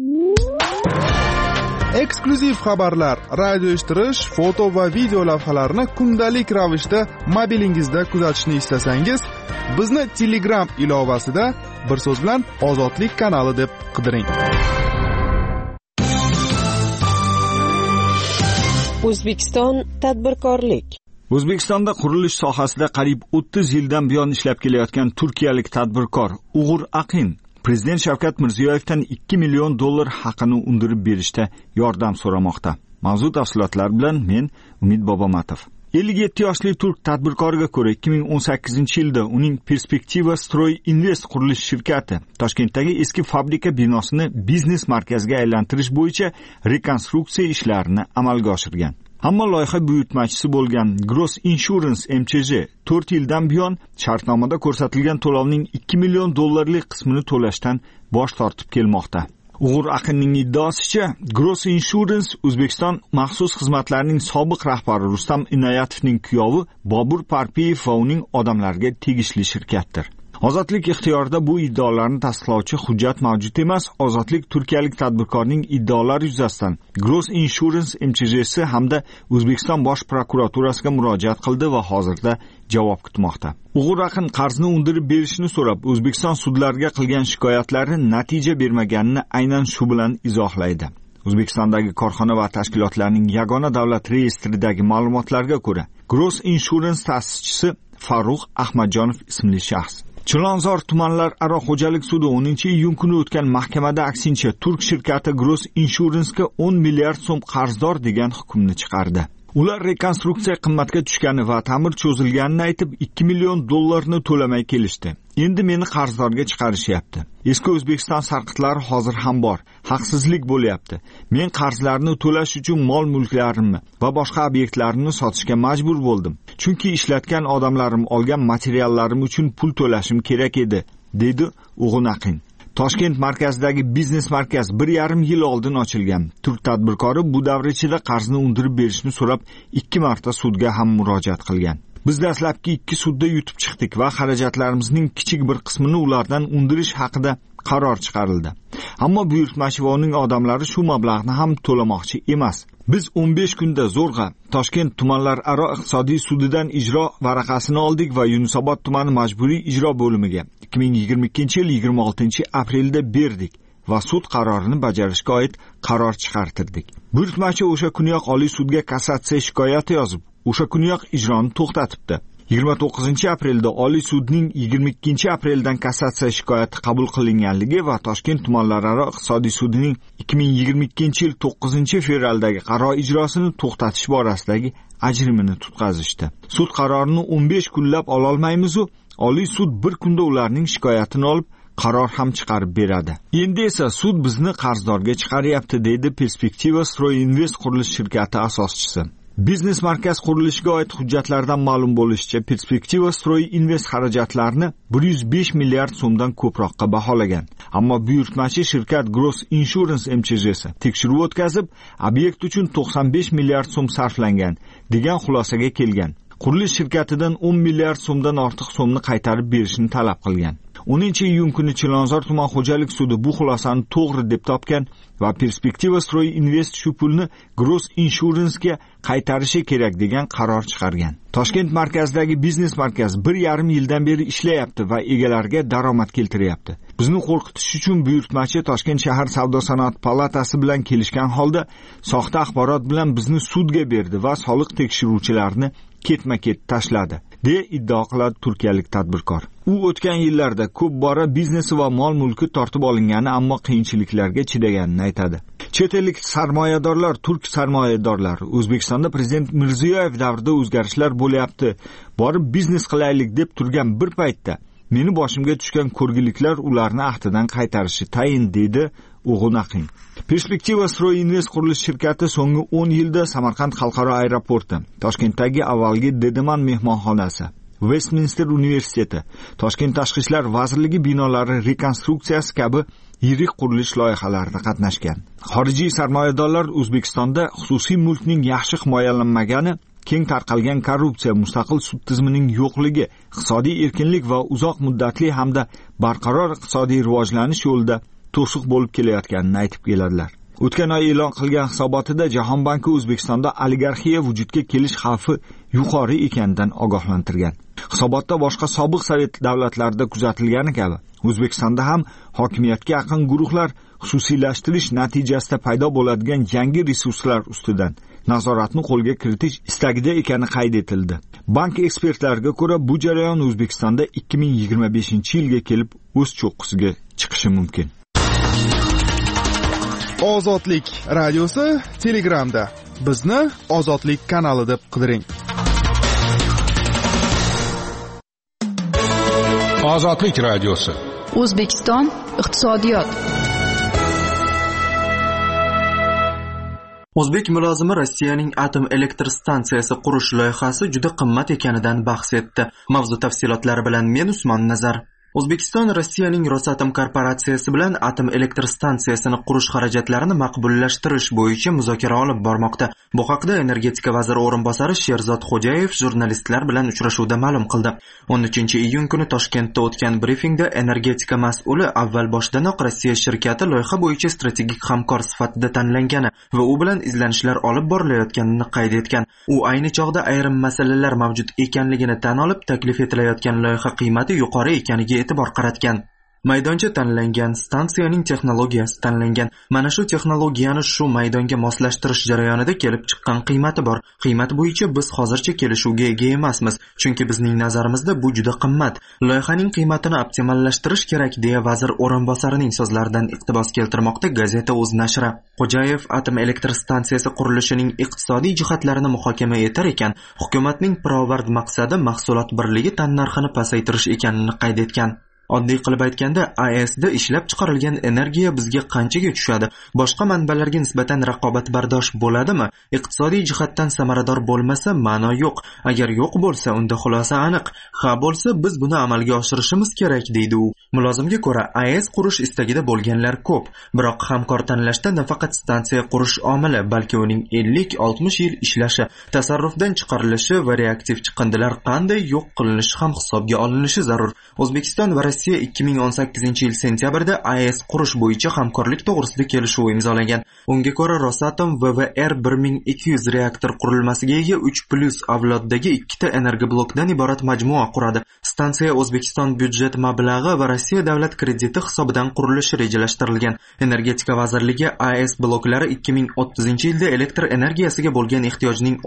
Eksklyuziv xabarlar, radio eshittirish, foto va video lavhalarni kundalik ravishda mobilingizda kuzatishni istasangiz, bizni Telegram ilovasida bir so'z bilan Ozodlik kanali deb qidiring. O'zbekiston tadbirkorlik. O'zbekistonda qurilish sohasida qariyb 30 yildan buyon ishlab kelayotgan turkiyalik tadbirkor Uğur Aqin Prezident Shavkat Mirziyoyevdan $2 million haqini undirib berishda yordam so'ramoqda. Mavzu tafsilotlar bilan men Umid Bobomatov. 57 yoshli turk tadbirkoriga ko'ra 2018-yilda uning Perspektiva Stroy Invest qurilish shirkati Toshkentdagi eski fabrika binosini biznes markaziga aylantirish bo'yicha rekonstruksiya ishlarini amalga oshirgan. Ammo loyiha buyurtmachisi bo'lgan Gross Insurance MCJ 4 yildan buyon shartnomada ko'rsatilgan to'lovning $2 million qismini to'lashdan bosh tortib kelmoqda. Uğur Aqinning iddaosicha, Gross Insurance O'zbekiston maxsus xizmatlarining sobiq rahbari Rustam Inoyatovning kuyovi Bobur Parpiyev va uning odamlariga tegishli shirkatdir. Ozodlik ixtiyorida bu iddaolarni tasdiqlovchi hujjat mavjud emas. Ozodlik turkiyalik tadbirkorning iddaolari yuzasidan Gross Insurance MCJsi hamda O'zbekiston bosh prokuraturasiga murojaat qildi va hozirda javob kutmoqda. Uğur Aqin qarzni undirib berishni so'rab O'zbekiston sudlariga qilgan shikoyatlari natija bermaganini aynan shu bilan izohlaydi. O'zbekistondagi korxona va tashkilotlarning yagona davlat reyestridagi ma'lumotlarga ko'ra, Gross Insurance ta'sischisi Farruh Ahmadjonov ismli shaxs Chilonzor tumanlararo xo'jalik sudi 10-iyun kuni o'tgan mahkamada aksincha turk shirkati Gross Insurance'ga 10 milliard so'm qarzdor degan hukmni chiqardi. Ular rekonstruksiya qimmatga tushgani va ta'mir cho'zilganini aytib $2 million to'lamay kelishdi. Endi meni qarzdorga chiqarishyapti. Eski O'zbekiston sarqitlari hozir ham bor. Haqsizlik bo'lyapti. Men qarzlarni to'lash uchun mol-mulklarimni va boshqa obyektlarimni sotishga majbur bo'ldim. Chunki ishlatgan odamlarim olgan materiallarim uchun pul to'lashim kerak edi, dedi Uğur Aqin. Toshkent markazidagi biznes markaz 1,5 yil oldin ochilgan. Turk tadbirkori bu davr ichida qarzni undirib berishni so'rab 2 marta sudga ham murojaat qilgan. Biz dastlabki 2 sudda yutib chiqdik va xarajatlarimizning kichik bir qismini ulardan undirish haqida qaror chiqarildi. Ammo buyurtmachi va uning odamlari shu mablag'ni ham to'lamoqchi emas. Biz 15 kunda zo'rg'a Toshkent tumanlararo iqtisodiy sudidan ijro varaqasini oldik va Yunusobod tumani majburiy ijro bo'limiga 2022-yil 26-aprelda berdik va sud qarorini bajarishga oid qaror chiqartirdik. Buyurtmachi o'sha kuniyoq Oliy sudga kassatsiya shikoyati yozib, o'sha kuniyoq ijroni to'xtatibdi. 29 aprelda Oliy sudning 22 apreldan kassatsiya shikoyati qabul qilinganligi va Toshkent tumanlararo iqtisodiy sudining 2022 yil 9 fevraldagi qaror ijrosini to'xtatish borasidagi ajrimini tutqazishdi. Sud qarorini 15 kunlab ola olmaymiz-u, Oliy sud bir kunda ularning shikoyatini olib qaror ham chiqarib beradi. Endi esa sud bizni qarzdorga chiqaryapti, deydi Perspektiva Stroy Invest qurilish shirkati asoschisi. Biznes markaz qurilishiga oid hujjatlardan ma'lum bo'lishicha, Perspektiva Stroy Invest xarajatlarini 105 milliard so'mdan ko'proqqa baholagan. Ammo buyurtmachi shirkat Gross Insurance MCJ'si tekshiruv o'tkazib, obyekt uchun 95 milliard so'm sarflangan degan xulosaga kelgan. Qurilish shirkatidan 10 milliard so'mdan ortiq so'mni qaytarib berishni talab qilgan. 10-iyun kuni Chilonzor tuman xo'jalik sudi bu xulosani to'g'ri deb topgan va Perspektiva Stroy Invest shu pulni Gross Insurance'ga qaytarishi kerak degan qaror chiqargan. Toshkent markazidagi biznes markaz 1,5 yildan beri ishlayapti va egalariga daromad keltiryapti. Bizni qo'rqitish uchun buyurtmachi Toshkent shahar savdo-sanoat palatasi bilan kelishgan holda soxta axborot bilan bizni sudga berdi va soliq tekshiruvchilarini ketma-ket tashladi, deya iddao qiladi turkiyalik tadbirkor. U o'tgan yillarda ko'p bora biznesi va mol-mulki tortib olingani, ammo qiyinchiliklarga chidaganini aytadi. Chet ellik sarmoyadorlar, turk sarmoyadorlar O'zbekistonda prezident Mirziyoyev davrida o'zgarishlar bo'lyapti, borib biznes qilaylik deb turgan bir paytda meni boshimga tushgan ko'rgiliklar ularni ahdidan qaytarishi tayin, deydi O'g'un Aqin. Perspektiva Stroy Invest qurilish shirkati so'nggi 10 yilda Samarqand xalqaro aeroporti, Toshkentdagi avvalgi Dedeman mehmonxonasi, Westminster universiteti, Toshkent tashqi ishlar vazirligi binolari rekonstruksiyasi kabi yirik qurilish loyihalarida qatnashgan. Xorijiy sarmoyadorlar O'zbekistonda xususiy mulkning yaxshi himoyalanmagani, keng tarqalgan korrupsiya, mustaqil sud tizimining yo'qligi, iqtisodiy erkinlik va uzoq muddatli hamda barqaror iqtisodiy rivojlanish yo'lida to'siq bo'lib kelayotganini aytib keladilar. O'tgan oy e'lon qilgan hisobotida Jahon banki O'zbekistonda oligarxiya vujudga kelish xavfi yuqori ekanidan ogohlantirgan. Hisobotda boshqa sobiq sovet davlatlarida kuzatilgani kabi O'zbekistonda ham hokimiyatga yaqin guruhlar xususiylashtirish natijasida paydo bo'ladigan yangi resurslar ustidan nazoratni qo'lga kiritish istagida ekani qayd etildi. Bank ekspertlariga ko'ra, bu jarayon O'zbekistonda 2025-yilga kelib o'z cho'qqisiga chiqishi mumkin. Ozodlik radiosi Telegramda. Bizni Ozodlik kanali deb qidiring. Ozodlik radiosi. O'zbekiston iqtisodiyot. O'zbek mulozimi Rossiyaning atom elektr stansiyasi qurish loyihasi juda qimmat ekanidan bahs etdi. Mavzu tafsilotlari bilan men Usmon Nazar. O'zbekiston Rossiyaning Rosatom korporatsiyasi bilan atom elektr stansiyasini qurish xarajatlarini maqbullashtirish bo'yicha muzokara olib bormoqda. Bu haqda energetika vaziri o'rinbosari Sherzod Xo'jayev jurnalistlar bilan uchrashuvda ma'lum qildi. 13-iyun kuni Toshkentda o'tgan brifingda energetika mas'uli avval boshdanoq Rossiya shirkati loyiha bo'yicha strategik hamkor sifatida tanlangani va u bilan izlanishlar olib borilayotganini qayd etgan. U ayni chog'da ayrim masalalar mavjud ekanligini tan olib, taklif etilayotgan loyiha qiymati yuqori ekaniga e'tibor qaratgan. Maydoncha tanlangan, stansiyaning texnologiyasi tanlangan. Mana shu texnologiyani shu maydonga moslashtirish jarayonida kelib chiqqan qiymati bor. Qiymat bo'yicha biz hozircha kelishuvga ega emasmiz, chunki bizning nazarimizda bu juda qimmat. Loyihaning qiymatini optimallashtirish kerak, deya vazir o'rinbosarining so'zlaridan iqtibos keltirmoqda gazeta o'z nashri. Xo'jayev atom elektr stansiyasi qurilishining iqtisodiy jihatlarini muhokama etar ekan, hukumatning pirovard maqsadi mahsulot birligi tannarxini pasaytirish ekanini qayd etgan. Oddiy qilib aytganda, AESda ishlab chiqarilgan energiya bizga qanchaga tushadi? Boshqa manbalarga nisbatan raqobatbardosh bo'ladimi? Iqtisodiy jihatdan samarador bo'lmasa, ma'no yo'q. Agar yo'q bo'lsa, unda xulosa aniq. Ha bo'lsa, biz buni amalga oshirishimiz kerak, deydi u. Mulozimga ko'ra, AES qurish istagida bo'lganlar ko'p. Biroq hamkor tanlashda nafaqat stansiya qurish omili, balki uning 50-60 yil ishlashi, tasarrufdan chiqarilishi va reaktiv chiqindilar qanday yo'q qilinishi ham hisobga olinishi zarur. O'zbekiston va Rossiya 2018-yil sentyabrda AES qurish bo'yicha hamkorlik to'g'risida kelishuv imzolagan. Unga ko'ra Rosatom VVR 1200 reaktor qurilmasiga ega 3+ avloddagi ikkita energoblokdan iborat majmua quradi. Stansiya O'zbekiston byudjet mablag'i va Rossiya davlat krediti hisobidan qurilishi rejalashtirilgan. Energetika vazirligi AES bloklari 2030-yilda elektr energiyasiga bo'lgan ehtiyojning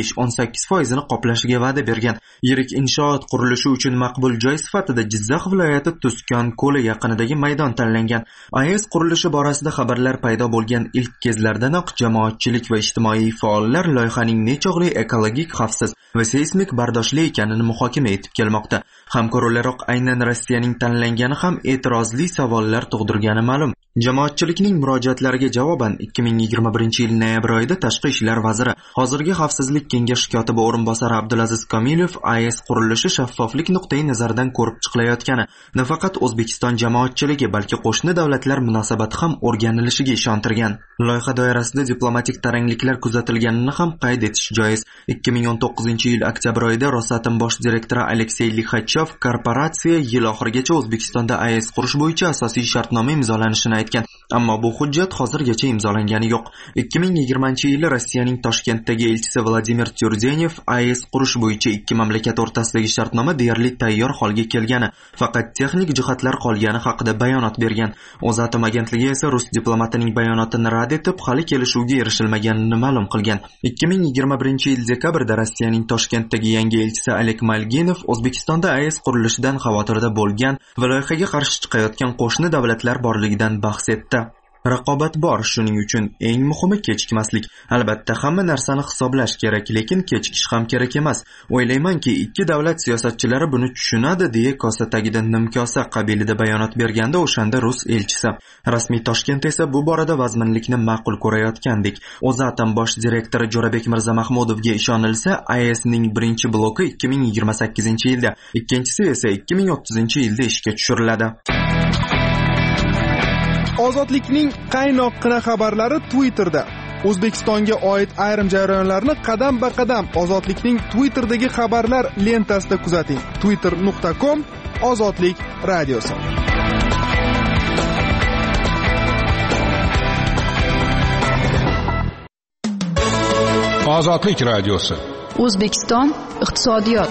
15-18% qoplashiga va'da bergan. Yirik inshoot qurilishi uchun maqbul joy sifatida Jizzax viloyati Tuskon ko'li yaqinidagi maydon tanlangan. AES qurilishi borasida xabarlar paydo bo'lgan ilk kezlardanoq jamoatchilik va ijtimoiy faollar loyihaning nechog'li ekologik, xavfsiz va seysmik bardoshli ekanini muhokama etib kelmoqda. Hamkor o'laroq aynan Rossiyaning tanlangani ham e'tirozli savollar tug'dirgani ma'lum. Jamoatchilikning murojaatlariga javoban 2021-yil noyabr oyida Tashqi ishlar vaziri, hozirgi Xavfsizlik kengashi kotibi o'rinbosari Abdulaziz Komilov AES qurilishi shaffoflik nuqtai nazaridan ko'rib chiqilayotgani, nafaqat O'zbekiston jamoatchiligi, balki qo'shni davlatlar munosabati ham o'rganilishiga ishontirgan. Loyiha doirasida diplomatik tarangliklar kuzatilganini ham qayd etish joiz. 2019-yil oktyabr oyida Rosatom bosh direktori Aleksey Lixachov korporatsiya yil oxirigacha O'zbekistonda AES qurish bo'yicha asosiy shartnoma imzolanishini aytgan. Ammo bu hujjat hozirgacha imzolangani yo'q. 2020-yili Rossiyaning Toshkentdagi elchisi Vladimir Tyurdenev AES qurish bo'yicha ikki mamlakat o'rtasidagi shartnoma deyarli tayyor holga kelgani, faqat texnik jihatlar qolgani haqida bayonot bergan. O'zatom agentligi esa rus diplomatining bayonotini rad etib, hali kelishuvga erishilmaganini ma'lum qilgan. 2021-yil dekabrda Rossiyaning Toshkentdagi yangi elchisi Alek Malginov O'zbekistonda AES qurilishidan xavotirda bo'lgan va loyihaga qarshi chiqayotgan qo'shni davlatlar borligidan bahs etdi. Raqobat bor, shuning uchun eng muhimi kechikmaslik. Albatta hamma narsani hisoblash kerak, lekin kechikish ham kerak emas. O'ylaymanki, ikki davlat siyosatchilari buni tushunadi, deya kosa tagida nimkosa qabilida bayonot berganda o'shanda rus elchisi. Rasmiy Toshkent esa bu borada vazminlikni ma'qul ko'rayotgandek. O'zatom bosh direktori Jo'rabek Mirzamahmudovga ishonilsa, AESning birinchi bloki 2028-yilda, ikkinchisi esa 2030-yilda ishga tushiriladi. Ozodlikning qaynoqqina xabarlari Twitterda. O'zbekistonga oid ayrim jarayonlarni qadam-ba-qadam Ozodlikning Twitterdagi xabarlar lentasida kuzating. twitter.com/ozodlik radiosi. Ozodlik radiosi. O'zbekiston iqtisodiyot.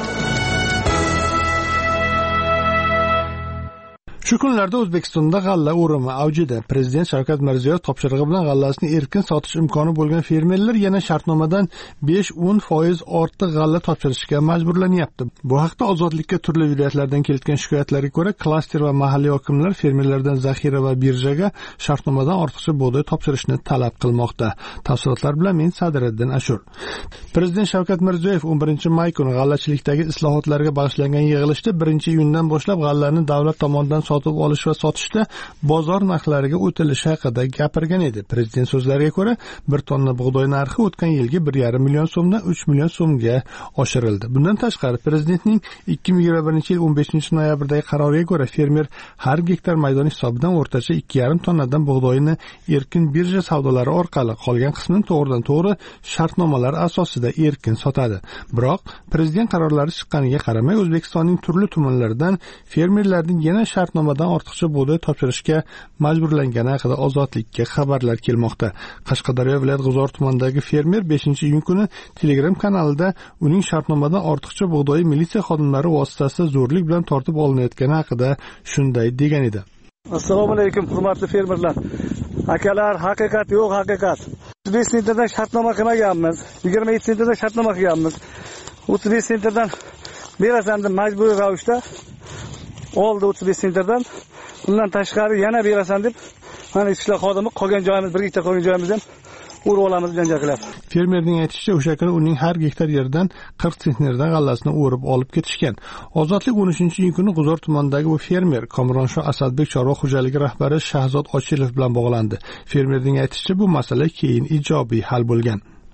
Shu kunlarda O'zbekistonda g'alla o'rimi avjida. Prezident Shavkat Mirziyoyev topshirig'i bilan g'allasini erkin sotish imkoni bo'lgan fermerlar yana shartnomadan 5-10% ortiq g'alla topshirishga majburlanyapti. Bu haqda Ozodlikka turli viloyatlardan kelgan shikoyatlarga ko'ra, klaster va mahalliy hokimlar fermerlardan zaxira va birjaga shartnomadan ortiqcha bug'doy topshirishni talab qilmoqda. Tafsilotlar bilan men Sadiriddin Ashur. Prezident Shavkat Mirziyoyev 11-may kuni g'allachilikdagi islohotlarga bag'ishlangan yig'ilishda 1-iyundan boshlab g'allani davlat tomonidan sotib olish va sotishda bozor narxlariga o'tilishi haqida gapirgan edi. Prezident so'zlariga ko'ra, 1 tonna bug'doy narxi o'tgan yilgi 1,5 million so'mdan 3 million so'mga oshirildi. Bundan tashqari, prezidentning 2021-yil 15-noyabrdagi qaroriga ko'ra, fermer har gektar maydon hisobidan o'rtacha 2,5 tonnadan bug'doyni erkin birja savdolari orqali, qolgan qismini to'g'ridan-to'g'ri shartnomalar asosida erkin sotadi. Biroq, prezident qarorlari chiqqaniga qaramay, O'zbekistonning turli tumanlaridan fermerlarning yana shartnomadan ortiqcha bug'doy topshirishga majburlangani haqida Ozodlikka xabarlar kelmoqda. Qashqadaryo viloyat G'uzor tumanidagi fermer 5-iyun kuni Telegram kanalida uning shartnomadan ortiqcha bug'doyi militsiya xodimlari vositasida zo'rlik bilan tortib olinayotgani haqida shunday degan edi. Assalomu alaykum, hurmatli fermerlar. Akalar, haqiqat yo'q, haqiqat. 35 sentrdan shartnoma qilmaganmiz. 27 sentrdan shartnoma qilganmiz. 35 sentrdan berasan deb majburiy ravishda oldi 35 sentrdan. Undan tashqari yana berasan deb mana ishlar xodimi qolgan joyimiz, bir gektar qolgan joyimiz ham urib olamiz janjal qilyapti. Fermerning aytishicha, o'sha kuni uning har gektar yerdan 40 sentnerdan g'allasini o'rib olib ketishgan. Ozodlik 13-iyun kuni G'uzor tumanidagi bu fermer Komronsho Asadbek chorva xo'jaligi rahbari Shahzod Ochilov bilan bog'landi. Fermerning aytishicha, bu masala keyin ijobiy hal bo'lgan.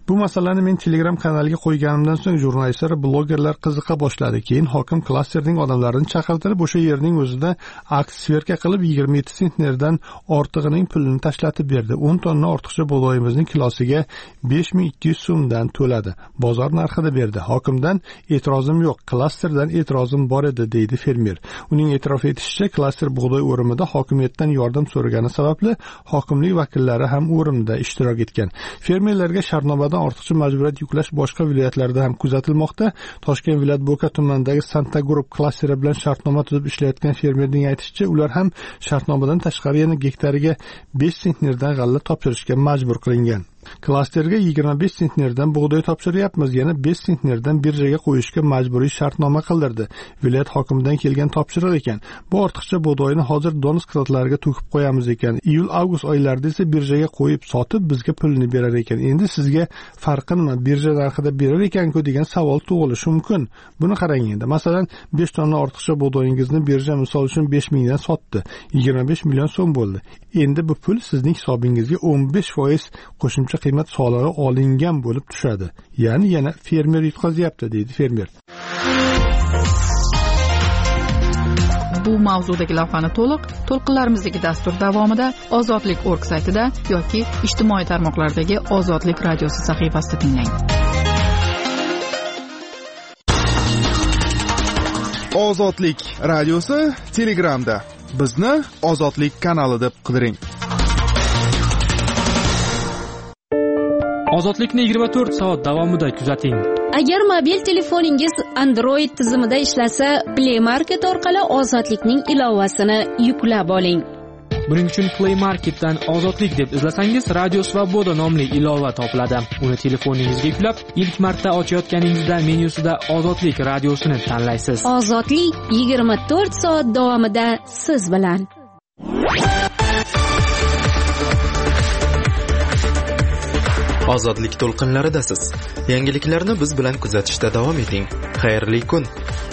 Bu masalani men Telegram kanaliga qo'yganimdan so'ng jurnalistlar, blogerlar qiziqa boshladi. Keyin hokim klasterning odamlarini chaqirtirib, o'sha yerning o'zida aks sverka qilib 27 sentnerdan ortig'ining pulini tashlatib berdi. 10 tonna ortiqcha bug'doyimizning kilosiga 5200 so'mdan to'ladi. Bozor narxida berdi. Hokimdan e'tirozim yo'q, klasterdan e'tirozim bor edi, deydi fermer. Uning e'tirof etishicha, klaster bug'doy o'rimida hokimiyatdan yordam so'ragani sababli hokimlik vakillari ham o'rimda ishtirok etgan. Fermerlarga shartnomadan ortiqcha majburiyat yuklash boshqa viloyatlarda ham kuzatilmoqda. Toshkent viloyat Bo'ka tumanidagi Santa Group klasteri bilan shartnoma tuzib ishlayotgan fermerning aytishicha, ular ham shartnomadan tashqari yana gektariga 5 sentnerdan g'alla topshirishga majbur qilingan. Klasterga 25 sentnerdan bug'doy topshiryapmiz, yana 5 sentnerdan birjaga qo'yishga majburiy shartnoma qildirdi. Viloyat hokimidan kelgan topshiriq ekan. Bu ortiqcha bug'doyni hozir donus skladlariga to'kib qo'yamiz ekan. Iyul-avgust oylarida esa birjaga qo'yib sotib bizga pulini berar ekan. Endi sizga farqi nima? Birja narxida berar ekan-ku degan savol tug'ilishi mumkin. Buni qarang endi. Masalan, 5 tonna ortiqcha bug'doyingizni birja misol uchun 5 mingdan sotdi. 25 million so'm bo'ldi. Endi bu pul sizning hisobingizga 15% qo'shimcha qiymat solig'i olingan bo'lib tushadi. Ya'ni yana fermer yutqazyapti, deydi fermer. Bu mavzudagi lavhani to'lqinlarimizdagi dastur davomida ozodlik.org saytida yoki ijtimoiy tarmoqlardagi Ozodlik radiosi sahifasida tinglang. Ozodlik radiosi Telegramda. Bizni Ozodlik kanali deb qidiring. Ozodlikni 24 soat davomida kuzating. Agar mobil telefoningiz Android tizimida ishlasa, Play Market orqali Ozodlikning ilovasini yuklab oling. Buning uchun Play Marketdan Ozodlik deb izlasangiz, Radio Svoboda nomli ilova topiladi. Uni telefoningizga yuklab, ilk marta ochayotganingizda menyusida Ozodlik radiosini tanlaysiz. Ozodlik 24 soat davomida siz bilan. Ozodlik to'lqinlaridasiz. Yangiliklarni biz bilan kuzatishda davom eting. Xayrli kun.